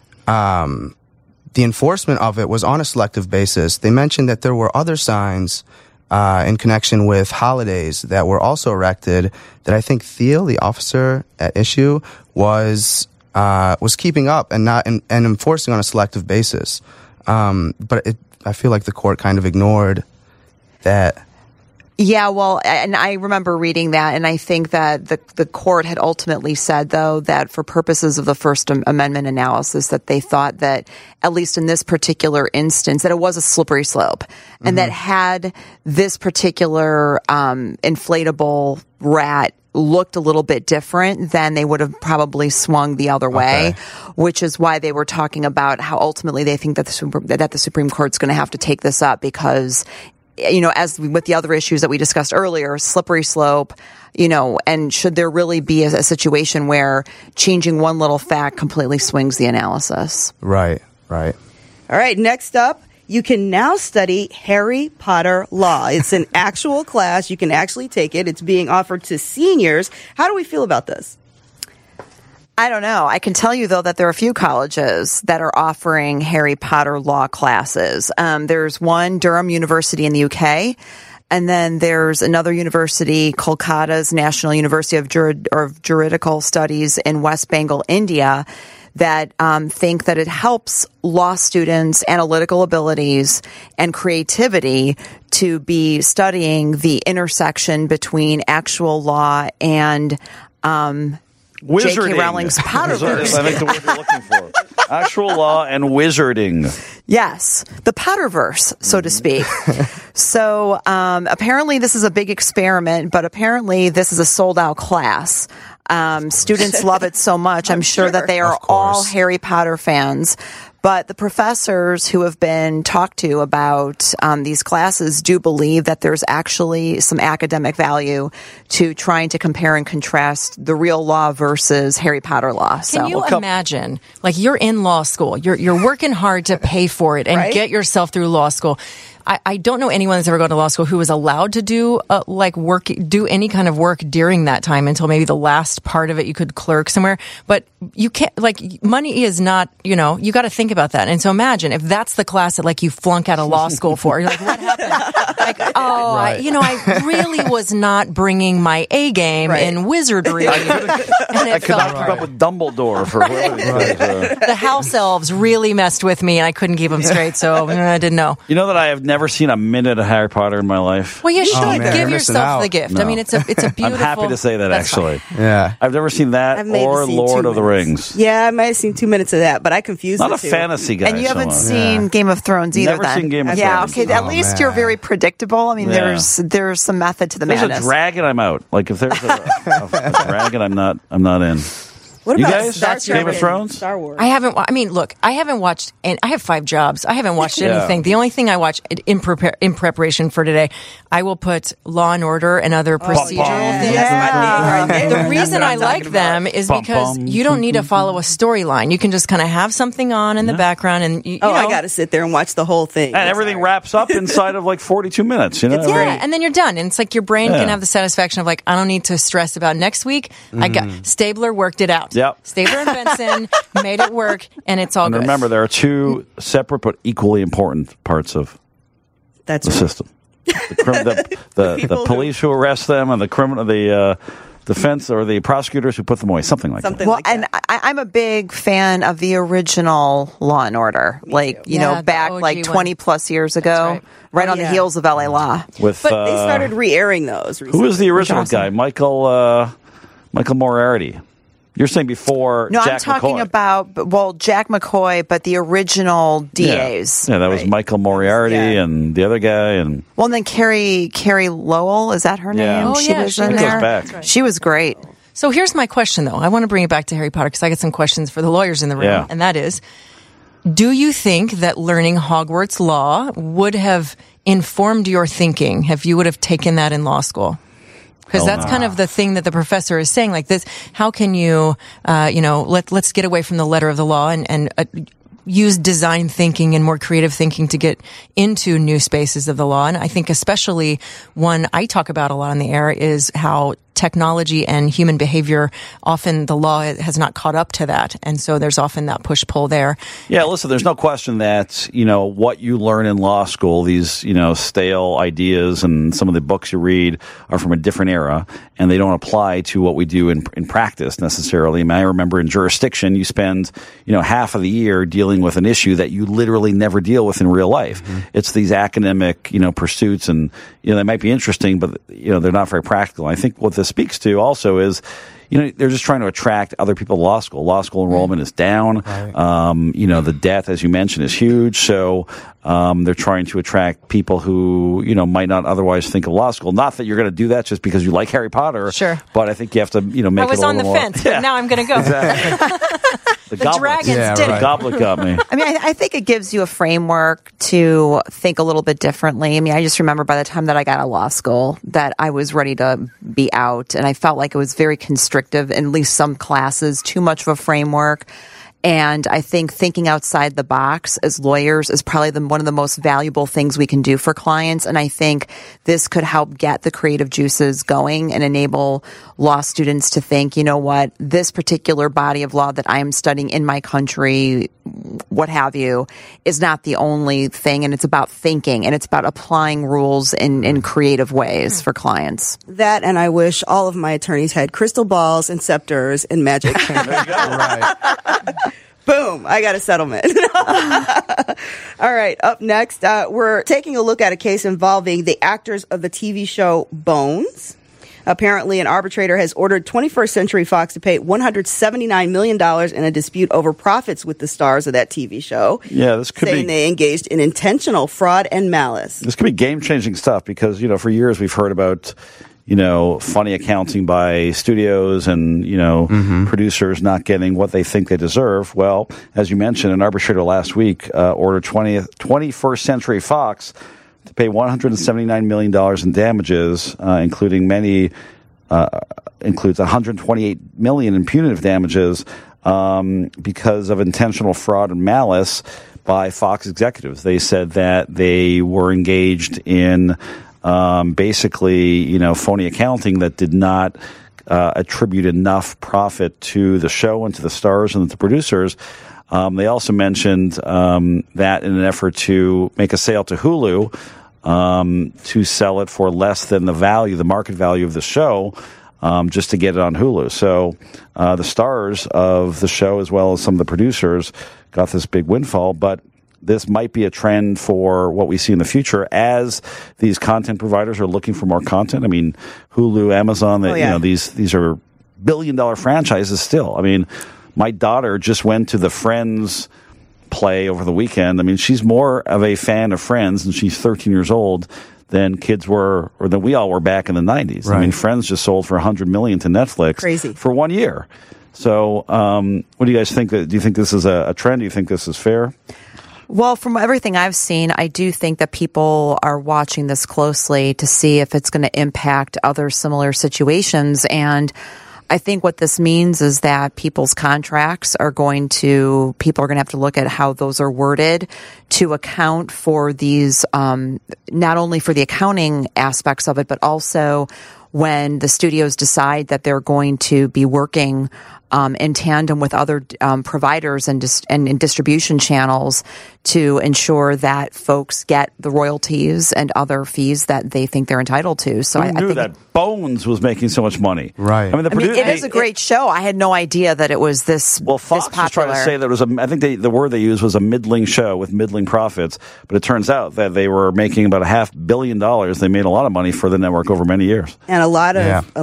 enforcement of it was on a selective basis. They mentioned that there were other signs in connection with holidays that were also erected that I think Thiel, the officer at issue, was keeping up and and enforcing on a selective basis. But I feel like the court kind of ignored that. Yeah, well, and I remember reading that, and I think that the court had ultimately said, though, that for purposes of the First Amendment analysis, that they thought that, at least in this particular instance, that it was a slippery slope, and that had this particular inflatable rat looked a little bit different, then they would have probably swung the other way, which is why they were talking about how ultimately they think that the Supreme Court's going to have to take this up because, as with the other issues that we discussed earlier, slippery slope, and should there really be a situation where changing one little fact completely swings the analysis? Right. All right, next up, you can now study Harry Potter law. It's an actual class. You can actually take it. It's being offered to seniors. How do we feel about this? I don't know. I can tell you, though, that there are a few colleges that are offering Harry Potter law classes. There's one, Durham University in the UK, And then there's another university, Kolkata's National University of Juridical Studies in West Bengal, India, that think that it helps law students' analytical abilities and creativity to be studying the intersection between actual law and J.K. Rowling's Potterverse. I think the word you're looking for. Actual law and wizarding. Yes, the Potterverse, so to speak. So apparently this is a big experiment, but apparently this is a sold-out class. Students love it so much. I'm sure that they are all Harry Potter fans. But the professors who have been talked to about these classes do believe that there's actually some academic value to trying to compare and contrast the real law versus Harry Potter law. Can you imagine, like, you're in law school, you're working hard to pay for it and get yourself through law school. I don't know anyone that's ever gone to law school who was allowed to do do any kind of work during that time until maybe the last part of it. You could clerk somewhere, but you can't, money is not, you got to think about that. And so imagine if that's the class that you flunk out of law school for. You're like, what happened? I really was not bringing my A game in wizardry. I could not keep up with Dumbledore for whoever the house elves really messed with me and I couldn't keep them straight. So I didn't know. You know that I have never seen a minute of Harry Potter in my life. Well, you should give yourself the gift. No. I mean, it's a beautiful. I'm happy to say that, actually. Fine. Yeah. I've never seen that or Lord of the Rings. Yeah, I might have seen 2 minutes of that, but I confused Not the a two. fantasy guy. And you haven't seen Game of Thrones either. Never seen Game of Thrones. Yeah, okay. At least you're very predictable. I mean, there's some method to the madness. There's a dragon, I'm out. Like if there's a dragon, I'm not in. What you about guys? Game of Thrones? Star Wars. I haven't watched, and I have 5 jobs. I haven't watched anything. The only thing I watch in preparation for today, I will put Law and Order and other procedural things. The reason I like them is because you don't need to follow a storyline. You can just kind of have something on in the background, and you know, I got to sit there and watch the whole thing. And everything wraps up inside of 42 minutes. You know, and then you're done. And it's like your brain can have the satisfaction of I don't need to stress about next week. I got Stabler worked it out. Yep. Stabler and Benson made it work, and it's all good. Remember, there are 2 separate but equally important parts of the system. The police who arrest them and the defense or the prosecutors who put them away, something like that. And I'm a big fan of the original Law and Order, back 20 plus years ago, right on the heels of LA Law. But they started re-airing those recently. Who was the original guy? Michael Moriarty. You're saying before Jack McCoy. No, I'm talking about, Jack McCoy, but the original DAs. Yeah, that was Michael Moriarty and the other guy. And then Carrie Lowell, is that her name? Oh, she was in there. Back. She was great. So here's my question, though. I want to bring it back to Harry Potter because I got some questions for the lawyers in the room, and that is, do you think that learning Hogwarts law would have informed your thinking if you would have taken that in law school? Because that's kind of the thing that the professor is saying, like this, how can you, let's get away from the letter of the law and use design thinking and more creative thinking to get into new spaces of the law. And I think especially one I talk about a lot on the air is how technology and human behavior, often the law has not caught up to that. And so there's often that push-pull there. Yeah, listen, there's no question that, what you learn in law school, these, stale ideas and some of the books you read are from a different era, and they don't apply to what we do in practice necessarily. I remember in jurisdiction, you spend, half of the year dealing with an issue that you literally never deal with in real life. Mm-hmm. It's these academic, pursuits, and, they might be interesting, but, they're not very practical. I think what this speaks to also is, they're just trying to attract other people to law school. Law school enrollment is down. Right. The debt, as you mentioned, is huge. So they're trying to attract people who, might not otherwise think of law school. Not that you're going to do that just because you like Harry Potter. Sure. But I think you have to, make it a little more. I was on the fence, but now I'm going to go. Exactly. The dragons did it. The goblet got me. I mean, I think it gives you a framework to think a little bit differently. I mean, I just remember by the time that I got out of law school that I was ready to be out, and I felt like it was very constrictive, in at least some classes, too much of a framework. And I think thinking outside the box as lawyers is probably one of the most valuable things we can do for clients. And I think this could help get the creative juices going and enable law students to think, you know what, this particular body of law that I am studying in my country, what have you, is not the only thing. And it's about thinking, and it's about applying rules in creative ways for clients. That, and I wish all of my attorneys had crystal balls and scepters and magic. Right. Boom, I got a settlement. All right, up next, we're taking a look at a case involving the actors of the TV show Bones. Apparently, an arbitrator has ordered 21st Century Fox to pay $179 million in a dispute over profits with the stars of that TV show. Yeah, this could saying they engaged in intentional fraud and malice. This could be game-changing stuff because, for years we've heard about, funny accounting by studios and, producers not getting what they think they deserve. Well, as you mentioned, an arbitrator last week ordered 21st Century Fox to pay $179 million in damages, includes $128 million in punitive damages because of intentional fraud and malice by Fox executives. They said that they were engaged in basically, phony accounting that did not attribute enough profit to the show and to the stars and to the producers. They also mentioned that in an effort to make a sale to Hulu, to sell it for less than the market value of the show, just to get it on Hulu. So the stars of the show, as well as some of the producers, got this big windfall. But this might be a trend for what we see in the future as these content providers are looking for more content. I mean, Hulu, Amazon, these are billion-dollar franchises still. I mean, my daughter just went to the Friends play over the weekend. I mean, she's more of a fan of Friends, and she's 13 years old, than kids were, or than we all were back in the 90s. Right. I mean, Friends just sold for $100 million to Netflix. Crazy. For 1 year. So what do you guys think? Do you think this is a trend? Do you think this is fair? Well, from everything I've seen, I do think that people are watching this closely to see if it's going to impact other similar situations. And I think what this means is that people's contracts people are going to have to look at how those are worded to account for these, not only for the accounting aspects of it, but also when the studios decide that they're going to be working in tandem with other providers and distribution channels to ensure that folks get the royalties and other fees that they think they're entitled to. So I think that Bones was making so much money. Right. It is a great show. I had no idea that it was this. Well, Fox this popular. was trying to say that it was I think the word they used was a middling show with middling profits, but it turns out that they were making about $500 million. They made a lot of money for the network over many years. And a lot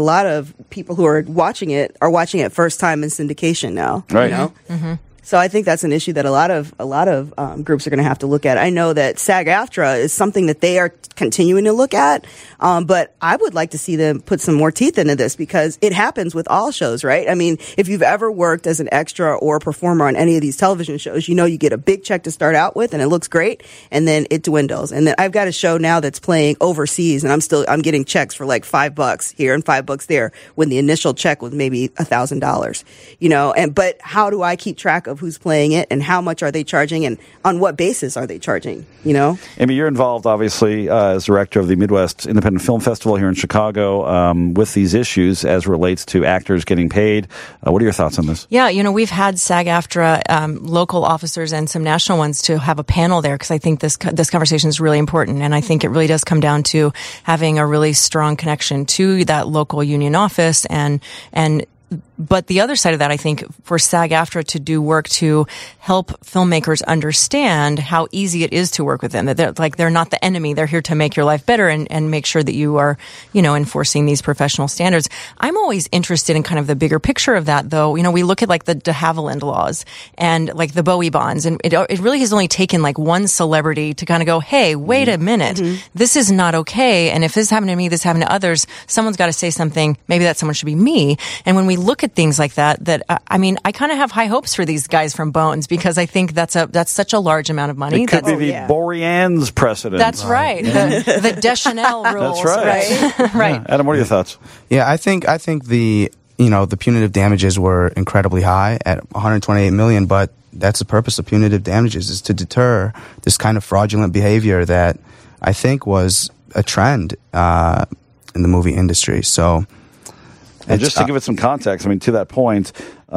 of people who are watching it first time in syndication now. Right. Mm-hmm. So I think that's an issue that a lot of groups are going to have to look at. I know that SAG-AFTRA is something that they are continuing to look at, but I would like to see them put some more teeth into this because it happens with all shows, right? I mean, if you've ever worked as an extra or a performer on any of these television shows, you get a big check to start out with and it looks great, and then it dwindles. And then I've got a show now that's playing overseas, and I'm getting checks for like $5 here and $5 there when the initial check was maybe $1,000. But how do I keep track of who's playing it and how much are they charging and on what basis are they charging, Amy, you're involved obviously as director of the Midwest Independent Film Festival here in Chicago with these issues as relates to actors getting paid. What are your thoughts on this? Yeah, we've had SAG-AFTRA local officers and some national ones to have a panel there because I think this conversation is really important, and I think it really does come down to having a really strong connection to that local union office and But the other side of that, I think, for SAG-AFTRA to do work to help filmmakers understand how easy it is to work with them. That they're not the enemy. They're here to make your life better and make sure that you are, enforcing these professional standards. I'm always interested in kind of the bigger picture of that, though. We look at like the de Havilland laws and like the Bowie bonds, and it really has only taken like one celebrity to kind of go, hey, wait a minute, this is not okay. And if this happened to me, this happened to others, someone's got to say something. Maybe that someone should be me. And when we look at things like that, I kind of have high hopes for these guys from Bones because I think that's such a large amount of money. It could be the Boreans precedent. That's right. The Deschanel rules. That's right. Right. Yeah. Adam, what are your thoughts? Yeah, I think the the punitive damages were incredibly high at $128 million, but that's the purpose of punitive damages, is to deter this kind of fraudulent behavior that I think was a trend in the movie industry. So, and just to give it some context, I mean, to that point,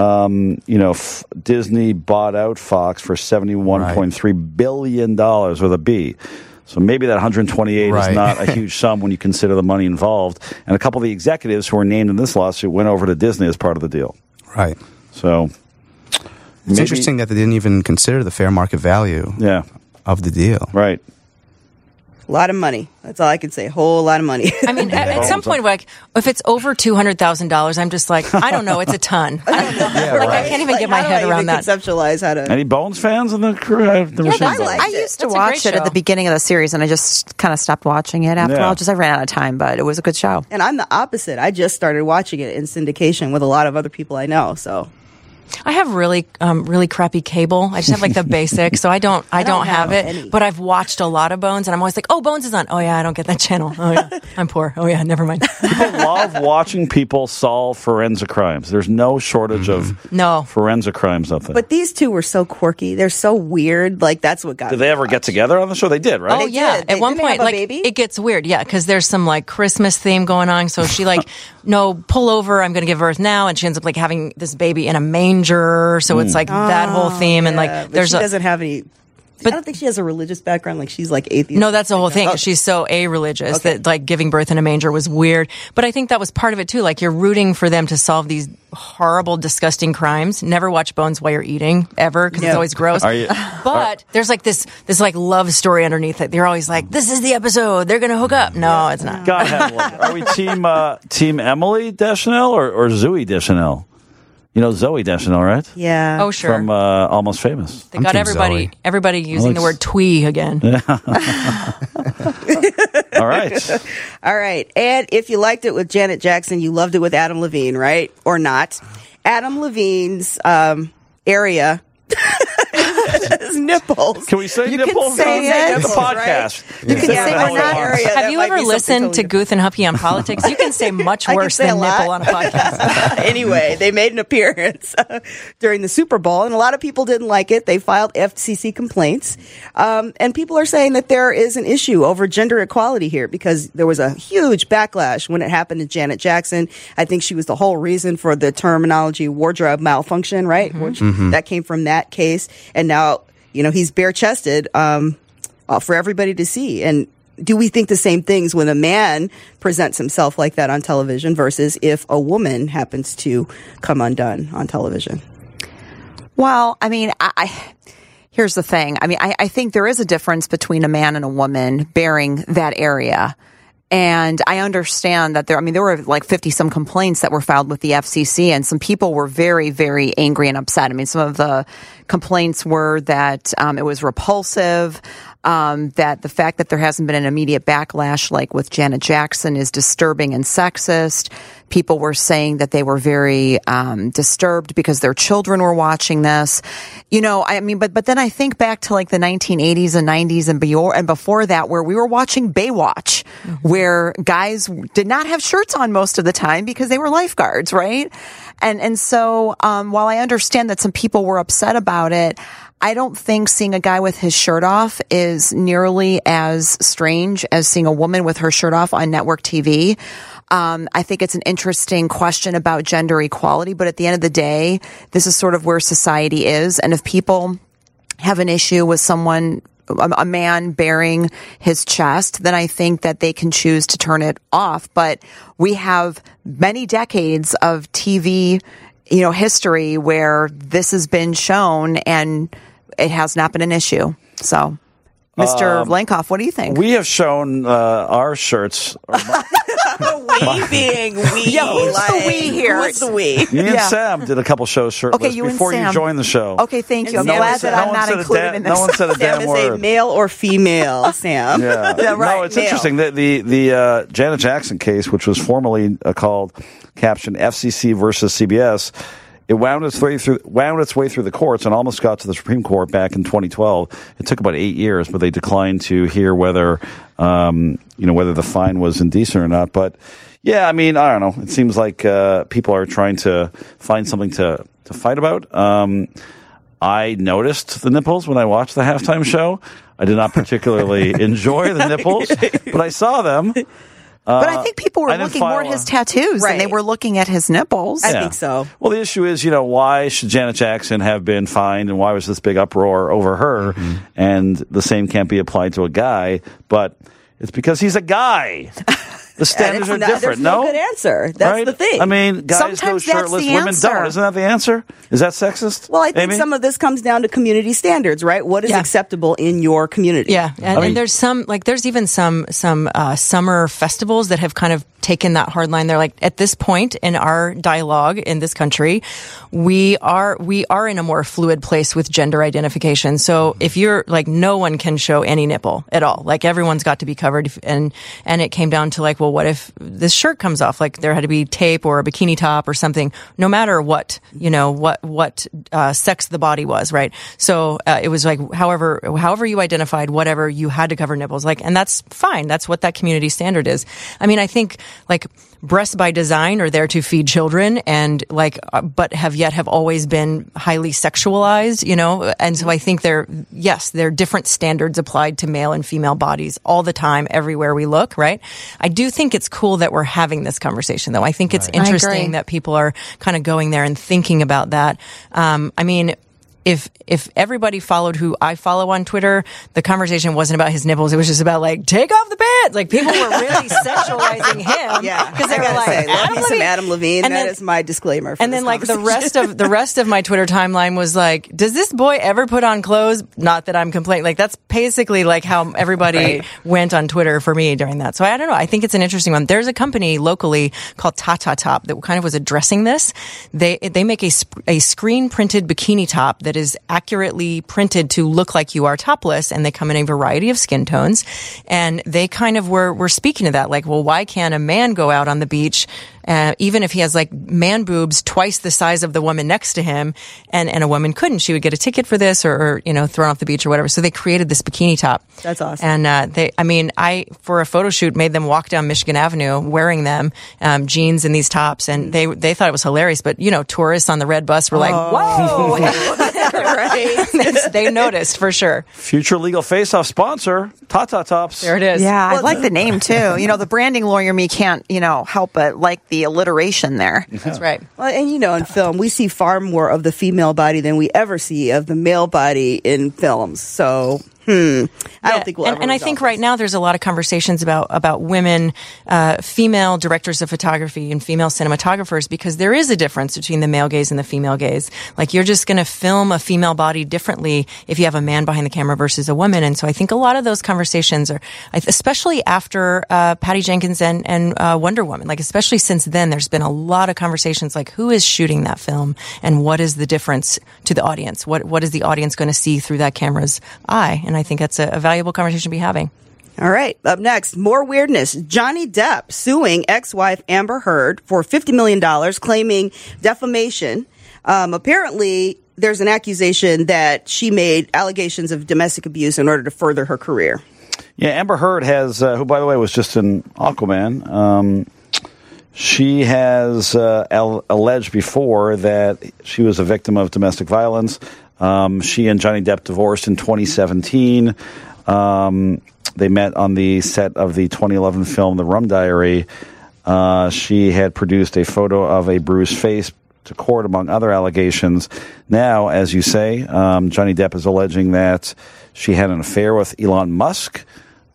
Disney bought out Fox for $71.3 billion with a B. So maybe that 128 is not a huge sum when you consider the money involved. And a couple of the executives who were named in this lawsuit went over to Disney as part of the deal. Right. So it's interesting that they didn't even consider the fair market value of the deal. Right. A lot of money. That's all I can say. A whole lot of money. I mean, at some point, like, if it's over $200,000, I'm just like, I don't know. It's a ton. I don't know. I can't even get my head around that. Conceptualize how to. Any Bones fans in the crew? I used to watch it at the beginning of the series, and I just kind of stopped watching it after all. I ran out of time, but it was a good show. And I'm the opposite. I just started watching it in syndication with a lot of other people I know. So. I have really crappy cable. I just have like the basics, so I don't have it. Any. But I've watched a lot of Bones, and I'm always like, "Oh, Bones is on. Oh yeah, I don't get that channel. Oh yeah, I'm poor. Oh yeah, never mind." People love watching people solve forensic crimes. There's no shortage of forensic crimes out there. But these two were so quirky. They're so weird. Like that's what got. Did they ever get together on the show? They did, right? Oh yeah. At one point, like it gets weird. Yeah, because there's some like Christmas theme going on. So she like, no, pull over. I'm going to give birth now, and she ends up like having this baby in a manger. So it's like that whole theme, and like there's she doesn't have any. But I don't think she has a religious background. Like she's like atheist. No, that's the whole thing. She's so a-religious that like giving birth in a manger was weird. But I think that was part of it too. Like you're rooting for them to solve these horrible, disgusting crimes. Never watch Bones while you're eating ever because it's always gross. But there's like this like love story underneath it. They're always like, this is the episode. They're gonna hook up. No, it's not. God have one. Are we team Emily Deschanel or Zooey Deschanel? You know Zooey Deschanel, right? Yeah. Oh, sure. From Almost Famous. They got everybody using the word twee again. All right. All right. And if you liked it with Janet Jackson, you loved it with Adam Levine, right? Or not. Adam Levine's area. His nipples. Can we say you nipples? Can say it. Nipples, the podcast. Right? You can say we're not. Have you ever listened to Guth and Huppy on politics? You can say much worse than nipple on a podcast. Anyway, they made an appearance during the Super Bowl, and a lot of people didn't like it. They filed FCC complaints, and people are saying that there is an issue over gender equality here because there was a huge backlash when it happened to Janet Jackson. I think she was the whole reason for the terminology wardrobe malfunction, right? Which that came from that case, and now he's bare-chested for everybody to see. And do we think the same things when a man presents himself like that on television versus if a woman happens to come undone on television? Well, I mean, here's the thing. I mean, I think there is a difference between a man and a woman bearing that area. And I understand that there were like 50 some complaints that were filed with the FCC, and some people were very, very angry and upset. I mean, some of the complaints were that it was repulsive, that the fact that there hasn't been an immediate backlash like with Janet Jackson is disturbing and sexist. People were saying that they were very disturbed because their children were watching this. But then I think back to like the 1980s and 90s and before that, where we were watching Baywatch, where guys did not have shirts on most of the time because they were lifeguards, right? And so while I understand that some people were upset about it, I don't think seeing a guy with his shirt off is nearly as strange as seeing a woman with her shirt off on network TV. I think it's an interesting question about gender equality, but at the end of the day, this is sort of where society is. And if people have an issue with a man bearing his chest, then I think that they can choose to turn it off. But we have many decades of TV, history where this has been shown and it has not been an issue. So, Mr. Blankoff, what do you think? We have shown our shirts. We being we. Yeah, who's the we here? Who's the we? Me and Sam did a couple shows shirtless before you joined the show. Okay, thank you. I'm glad that I'm not included in this. No one said a damn word. Sam is a male or female, Sam. Yeah, right. No, it's interesting that the Janet Jackson case, which was formerly called captioned FCC versus CBS, It wound its way through the courts and almost got to the Supreme Court back in 2012. It took about 8 years, but they declined to hear whether whether the fine was indecent or not. But yeah, I mean, I don't know. It seems like people are trying to find something to fight about. I noticed the nipples when I watched the halftime show. I did not particularly enjoy the nipples, but I saw them. But I think people were looking more at his tattoos than they were looking at his nipples. I think so. Well, the issue is, why should Janet Jackson have been fined and why was this big uproar over her? Mm-hmm. And the same can't be applied to a guy, but it's because he's a guy. The standards are different. There's no good answer. That's the thing. I mean, guys Sometimes go shirtless, women don't. Isn't that the answer? Is that sexist? Well, I think some of this comes down to community standards, right? What is acceptable in your community? Yeah, and there's there's even some summer festivals that have kind of taken that hard line. They're like, at this point in our dialogue in this country, we are in a more fluid place with gender identification. So if you're like, no one can show any nipple at all. Like everyone's got to be covered. And it came down to like, well, what if this shirt comes off? Like there had to be tape or a bikini top or something, no matter what, what sex the body was, right? So it was like, however you identified, whatever, you had to cover nipples. Like, and that's fine. That's what that community standard is. I mean, I think like breasts by design are there to feed children and but have always been highly sexualized, and so I think there are different standards applied to male and female bodies all the time, everywhere we look, right? I do think it's cool that we're having this conversation though. I think it's interesting that people are kind of going there and thinking about that. I mean, if everybody followed who I follow on Twitter, the conversation wasn't about his nipples. It was just about like, take off the pants. Like people were really sexualizing him. Yeah. Because they were like, Adam Levine. And that is my disclaimer. And then like the rest of my Twitter timeline was like, does this boy ever put on clothes? Not that I'm complaining. Like that's basically like how everybody went on Twitter for me during that. So I don't know. I think it's an interesting one. There's a company locally called Tata Top that kind of was addressing this. They make a screen printed bikini top that is accurately printed to look like you are topless, and they come in a variety of skin tones. And they kind of were speaking to that, like, well, why can't a man go out on the beach, even if he has like man boobs twice the size of the woman next to him, and a woman couldn't? She would get a ticket for this, or thrown off the beach or whatever. So they created this bikini top. That's awesome. And I for a photo shoot made them walk down Michigan Avenue wearing them, jeans and these tops, and they thought it was hilarious. But tourists on the red bus were like, whoa. Right. They noticed for sure. Future Legal Face-Off sponsor, Tata Tops. There it is. Yeah, I like the name too. The branding lawyer me can't, help but like the alliteration there. That's right. Well, and in film, we see far more of the female body than we ever see of the male body in films. So, I don't think we'll ever. And I think right now there's a lot of conversations about women, female directors of photography and female cinematographers, because there is a difference between the male gaze and the female gaze. Like you're just going to film a female body differently if you have a man behind the camera versus a woman. And so I think a lot of those conversations are, especially after Patty Jenkins and Wonder Woman, like especially since then, there's been a lot of conversations like who is shooting that film and what is the difference to the audience? What is the audience going to see through that camera's eye? And I think that's a valuable conversation to be having. All right. Up next, more weirdness. Johnny Depp suing ex-wife Amber Heard for $50 million, claiming defamation. Apparently, there's an accusation that she made allegations of domestic abuse in order to further her career. Yeah, Amber Heard has, who, by the way, was just in Aquaman. She has alleged before that she was a victim of domestic violence. She and Johnny Depp divorced in 2017. They met on the set of the 2011 film The Rum Diary. She had produced a photo of a bruised face to court, among other allegations. Now, as you say, Johnny Depp is alleging that she had an affair with Elon Musk. Which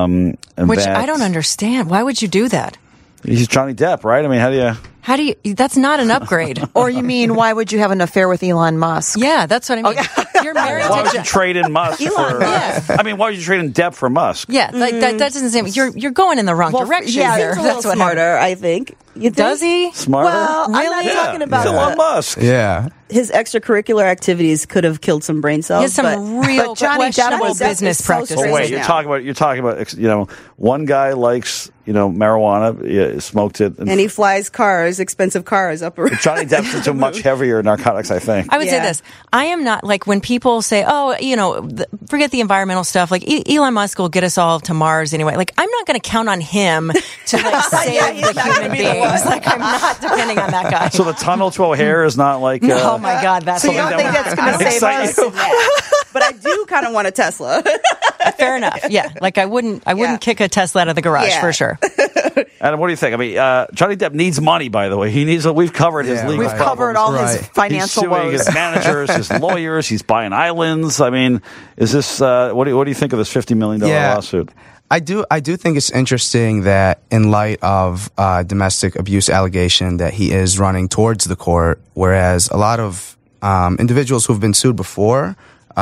I don't understand. Why would you do that? He's Johnny Depp, right? I mean, how do you... That's not an upgrade. Or you mean, why would you have an affair with Elon Musk? Yeah, that's what I mean. You're married why would you trade in Musk Elon, I mean, why would you trade in Depp for Musk? Yeah, like that doesn't seem... You're going in the wrong direction. Yeah, there. that's a little smarter, I think. You think? Does he? Smarter? Well, I'm not talking about It's Elon Musk. Yeah. his extracurricular activities could have killed some brain cells. He has some real questionable business practices. Oh wait, you're talking about one guy likes marijuana, smoked it, and he flies cars, expensive cars up around. Johnny Depp's into much heavier narcotics, I think. I would say this. I am not like when people say, forget the environmental stuff. Like Elon Musk will get us all to Mars anyway. Like I'm not going to count on him to save the human beings. Like I'm not depending on that guy. So the tunnel to O'Hare is not like. Oh my God, that's. So you don't think that's going to save us? But I do kind of want a Tesla. Fair enough. Yeah, like I wouldn't kick a Tesla out of the garage for sure. Adam, what do you think? I mean, Johnny Depp needs money. By the way, we've covered his legal. We've covered all his financial He's suing woes. his managers, his lawyers. He's buying islands. I mean, is this? What do you think of this $50 million lawsuit? I do think it's interesting that in light of domestic abuse allegation that he is running towards the court, whereas a lot of individuals who have been sued before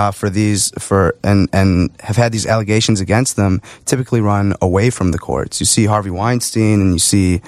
and have had these allegations against them typically run away from the courts. You see Harvey Weinstein and you see,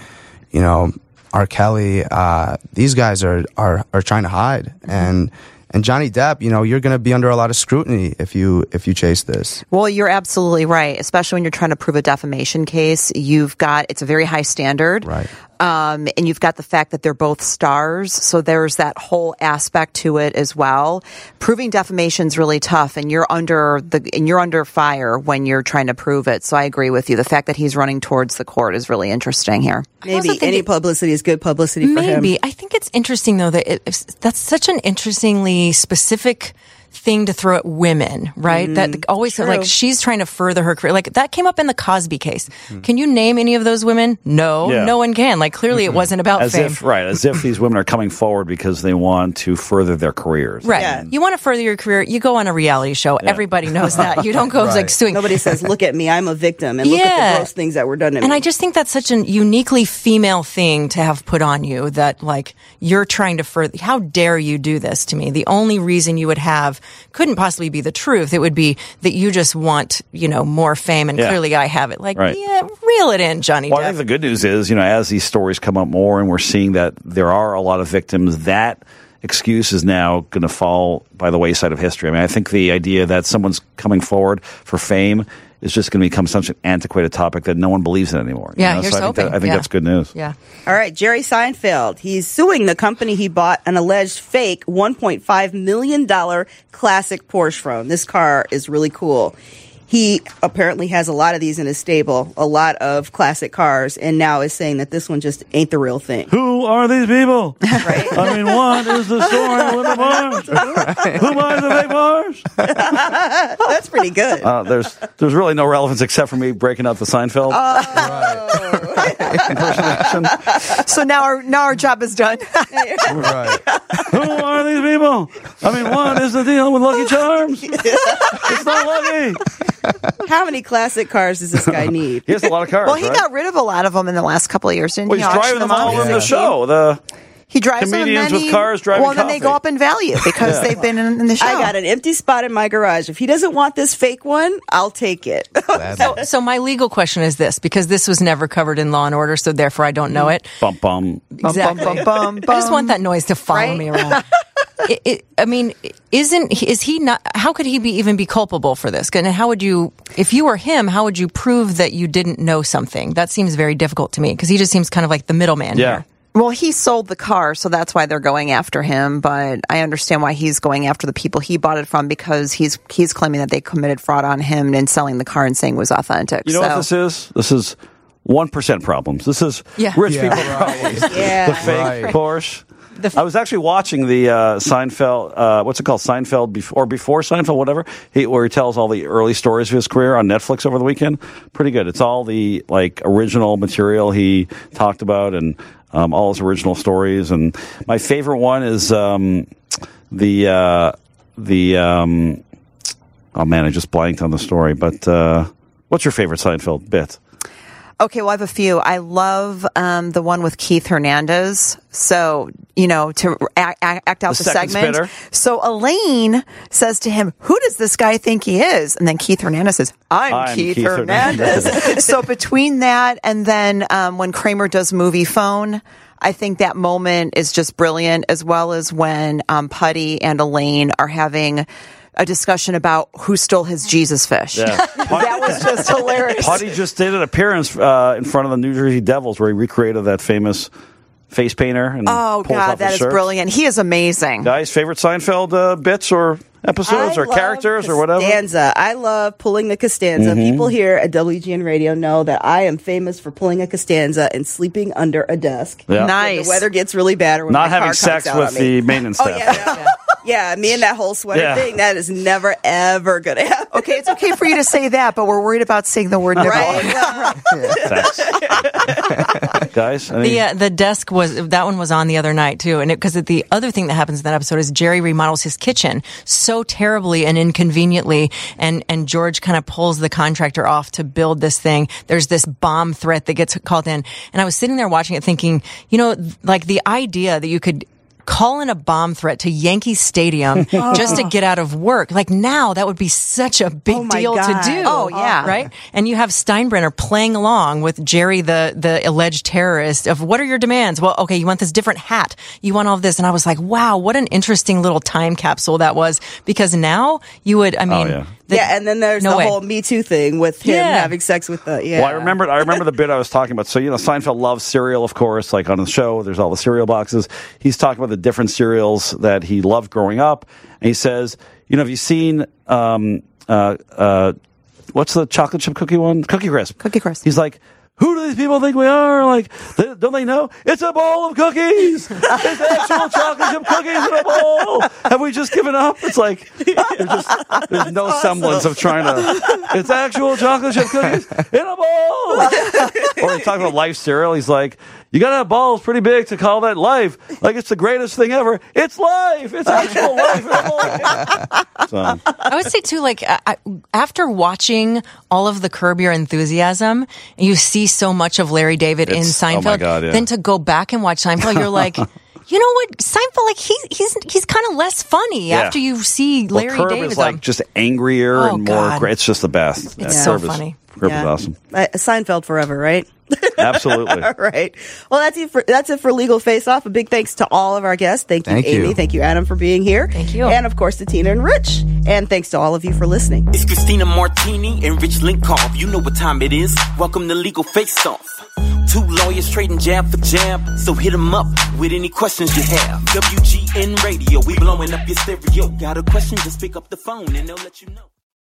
R. Kelly. These guys are trying to hide. And Johnny Depp, you're going to be under a lot of scrutiny if you chase this. Well, you're absolutely right, especially when you're trying to prove a defamation case. It's a very high standard. Right. And you've got the fact that they're both stars, so there's that whole aspect to it as well. Proving defamation is really tough, and you're under fire when you're trying to prove it. So I agree with you. The fact that he's running towards the court is really interesting here. Maybe any publicity is good publicity for him. Maybe. I think it's interesting though that that's such an interestingly specific thing to throw at women, right? That always like she's trying to further her career. Like that came up in the Cosby case. Can you name any of those women? No, no one can. Like clearly it wasn't about fame. As if these women are coming forward because they want to further their careers. Right. Yeah. You want to further your career, you go on a reality show. Yeah. Everybody knows that. You don't go like suing. Nobody says, look at me, I'm a victim, and look at the gross things that were done to me. And I just think that's such a uniquely female thing to have put on you that like you're trying to further. How dare you do this to me? The only reason you would have couldn't possibly be the truth. It would be that you just want, more fame, and clearly I have it. Like, reel it in, Johnny Depp. I think the good news is, as these stories come up more and we're seeing that there are a lot of victims, that excuse is now going to fall by the wayside of history. I mean, I think the idea that someone's coming forward for fame is just going to become such an antiquated topic that no one believes in anymore. Yeah, here's hoping. I think that's good news. Yeah. All right, Jerry Seinfeld. He's suing the company he bought an alleged fake $1.5 million classic Porsche from. This car is really cool. He apparently has a lot of these in his stable, a lot of classic cars, and now is saying that this one just ain't the real thing. Who are these people? Right? I mean, what is the story with the Porsche? Right. Who buys the fake Porsche? That's pretty good. There's really no relevance except for me breaking out the Seinfeld impersonation. So now our job is done. Right. Who are these people? I mean, what is the deal with Lucky Charms? It's not Lucky. How many classic cars does this guy need? He has a lot of cars. Well, he got rid of a lot of them in the last couple of years, didn't he? He's driving them all in the show. He drives comedians them, with cars driving Well, then they go up in value because they've been in the show. I got an empty spot in my garage. If he doesn't want this fake one, I'll take it. So my legal question is this, because this was never covered in Law and Order, so therefore I don't know it. Bum, bum. Exactly. Bum, bum, bum, I just want that noise to follow me around. Is he not? How could he even be culpable for this? And how would you, if you were him, how would you prove that you didn't know something? That seems very difficult to me because he just seems kind of like the middleman here. Well, he sold the car, so that's why they're going after him. But I understand why he's going after the people he bought it from, because he's claiming that they committed fraud on him and selling the car and saying it was authentic. You know what this is? This is 1% problems. This is rich people problems. The fake Porsche. I was actually watching the Seinfeld, what's it called? Seinfeld before Seinfeld, whatever, where he tells all the early stories of his career on Netflix over the weekend. Pretty good. It's all the original material he talked about and all his original stories. And my favorite one is oh man, I just blanked on the story. But what's your favorite Seinfeld bit? Okay, well, I have a few. I love the one with Keith Hernandez. So, to act out the segment. Spitter. So Elaine says to him, "Who does this guy think he is?" And then Keith Hernandez says, I'm Keith Hernandez. So between that and then when Kramer does Movie Phone, I think that moment is just brilliant, as well as when Putty and Elaine are having a discussion about who stole his Jesus fish. Yeah. That was just hilarious. Putty just did an appearance in front of the New Jersey Devils where he recreated that famous face painter. And oh, pulls God, off that his is shirt. brilliant. He is amazing. Guys, favorite Seinfeld bits or episodes or characters or whatever? Costanza. I love pulling a Costanza. Mm-hmm. People here at WGN Radio know that I am famous for pulling a Costanza and sleeping under a desk. Yeah. Nice. When the weather gets really bad or when Not my having car sex conks out with on me. the maintenance staff. Yeah. Yeah, me and that whole sweater thing, that is never, ever going to happen. Okay, it's okay for you to say that, but we're worried about saying the word nipple. Right? Guys? The desk that one was on the other night too. And because the other thing that happens in that episode is Jerry remodels his kitchen so terribly and inconveniently. And George kind of pulls the contractor off to build this thing. There's this bomb threat that gets called in. And I was sitting there watching it thinking, like the idea that you could call in a bomb threat to Yankee Stadium just to get out of work. Like now that would be such a big deal to do. Oh, yeah. Right? And you have Steinbrenner playing along with Jerry, the alleged terrorist of what are your demands? Well, okay, you want this different hat. You want all of this. And I was like, wow, what an interesting little time capsule that was, because now you would, and then there's the whole Me Too thing with him having sex with the, Well, I remember the bit I was talking about. So, Seinfeld loves cereal, of course, like on the show, there's all the cereal boxes. He's talking about the different cereals that he loved growing up. And he says, have you seen, what's the chocolate chip cookie one? Cookie Crisp. Cookie Crisp. He's like, who do these people think we are? Like, don't they know? It's a bowl of cookies. It's actual chocolate chip cookies in a bowl. Have we just given up? It's like, there's no semblance of trying to, it's actual chocolate chip cookies in a bowl. Or he's talking about Life cereal. He's like, you got to have balls pretty big to call that life. Like, it's the greatest thing ever. It's life. It's actual life in a bowl. So. I would say, too, like, after watching all of the Curb Your Enthusiasm, and you see so much of Larry David in Seinfeld, oh my God, yeah. then to go back and watch Seinfeld, you're like, you know what? Seinfeld, like, he's kind of less funny after you see Larry Curb David. is like just angrier and more great. It's just the best. It's so funny. Curb is awesome. Seinfeld forever, right? Absolutely. All right. Well, that's it for Legal Face Off. A big thanks to all of our guests. Thank you, Amy. Thank you, Adam, for being here. Thank you. And, of course, to Tina and Rich. And thanks to all of you for listening. It's Christina Martini and Rich Linkoff. You know what time it is. Welcome to Legal Face Off. Two lawyers trading jab for jab. So hit them up with any questions you have. WGN Radio, we blowing up your stereo. Got a question, just pick up the phone and they'll let you know.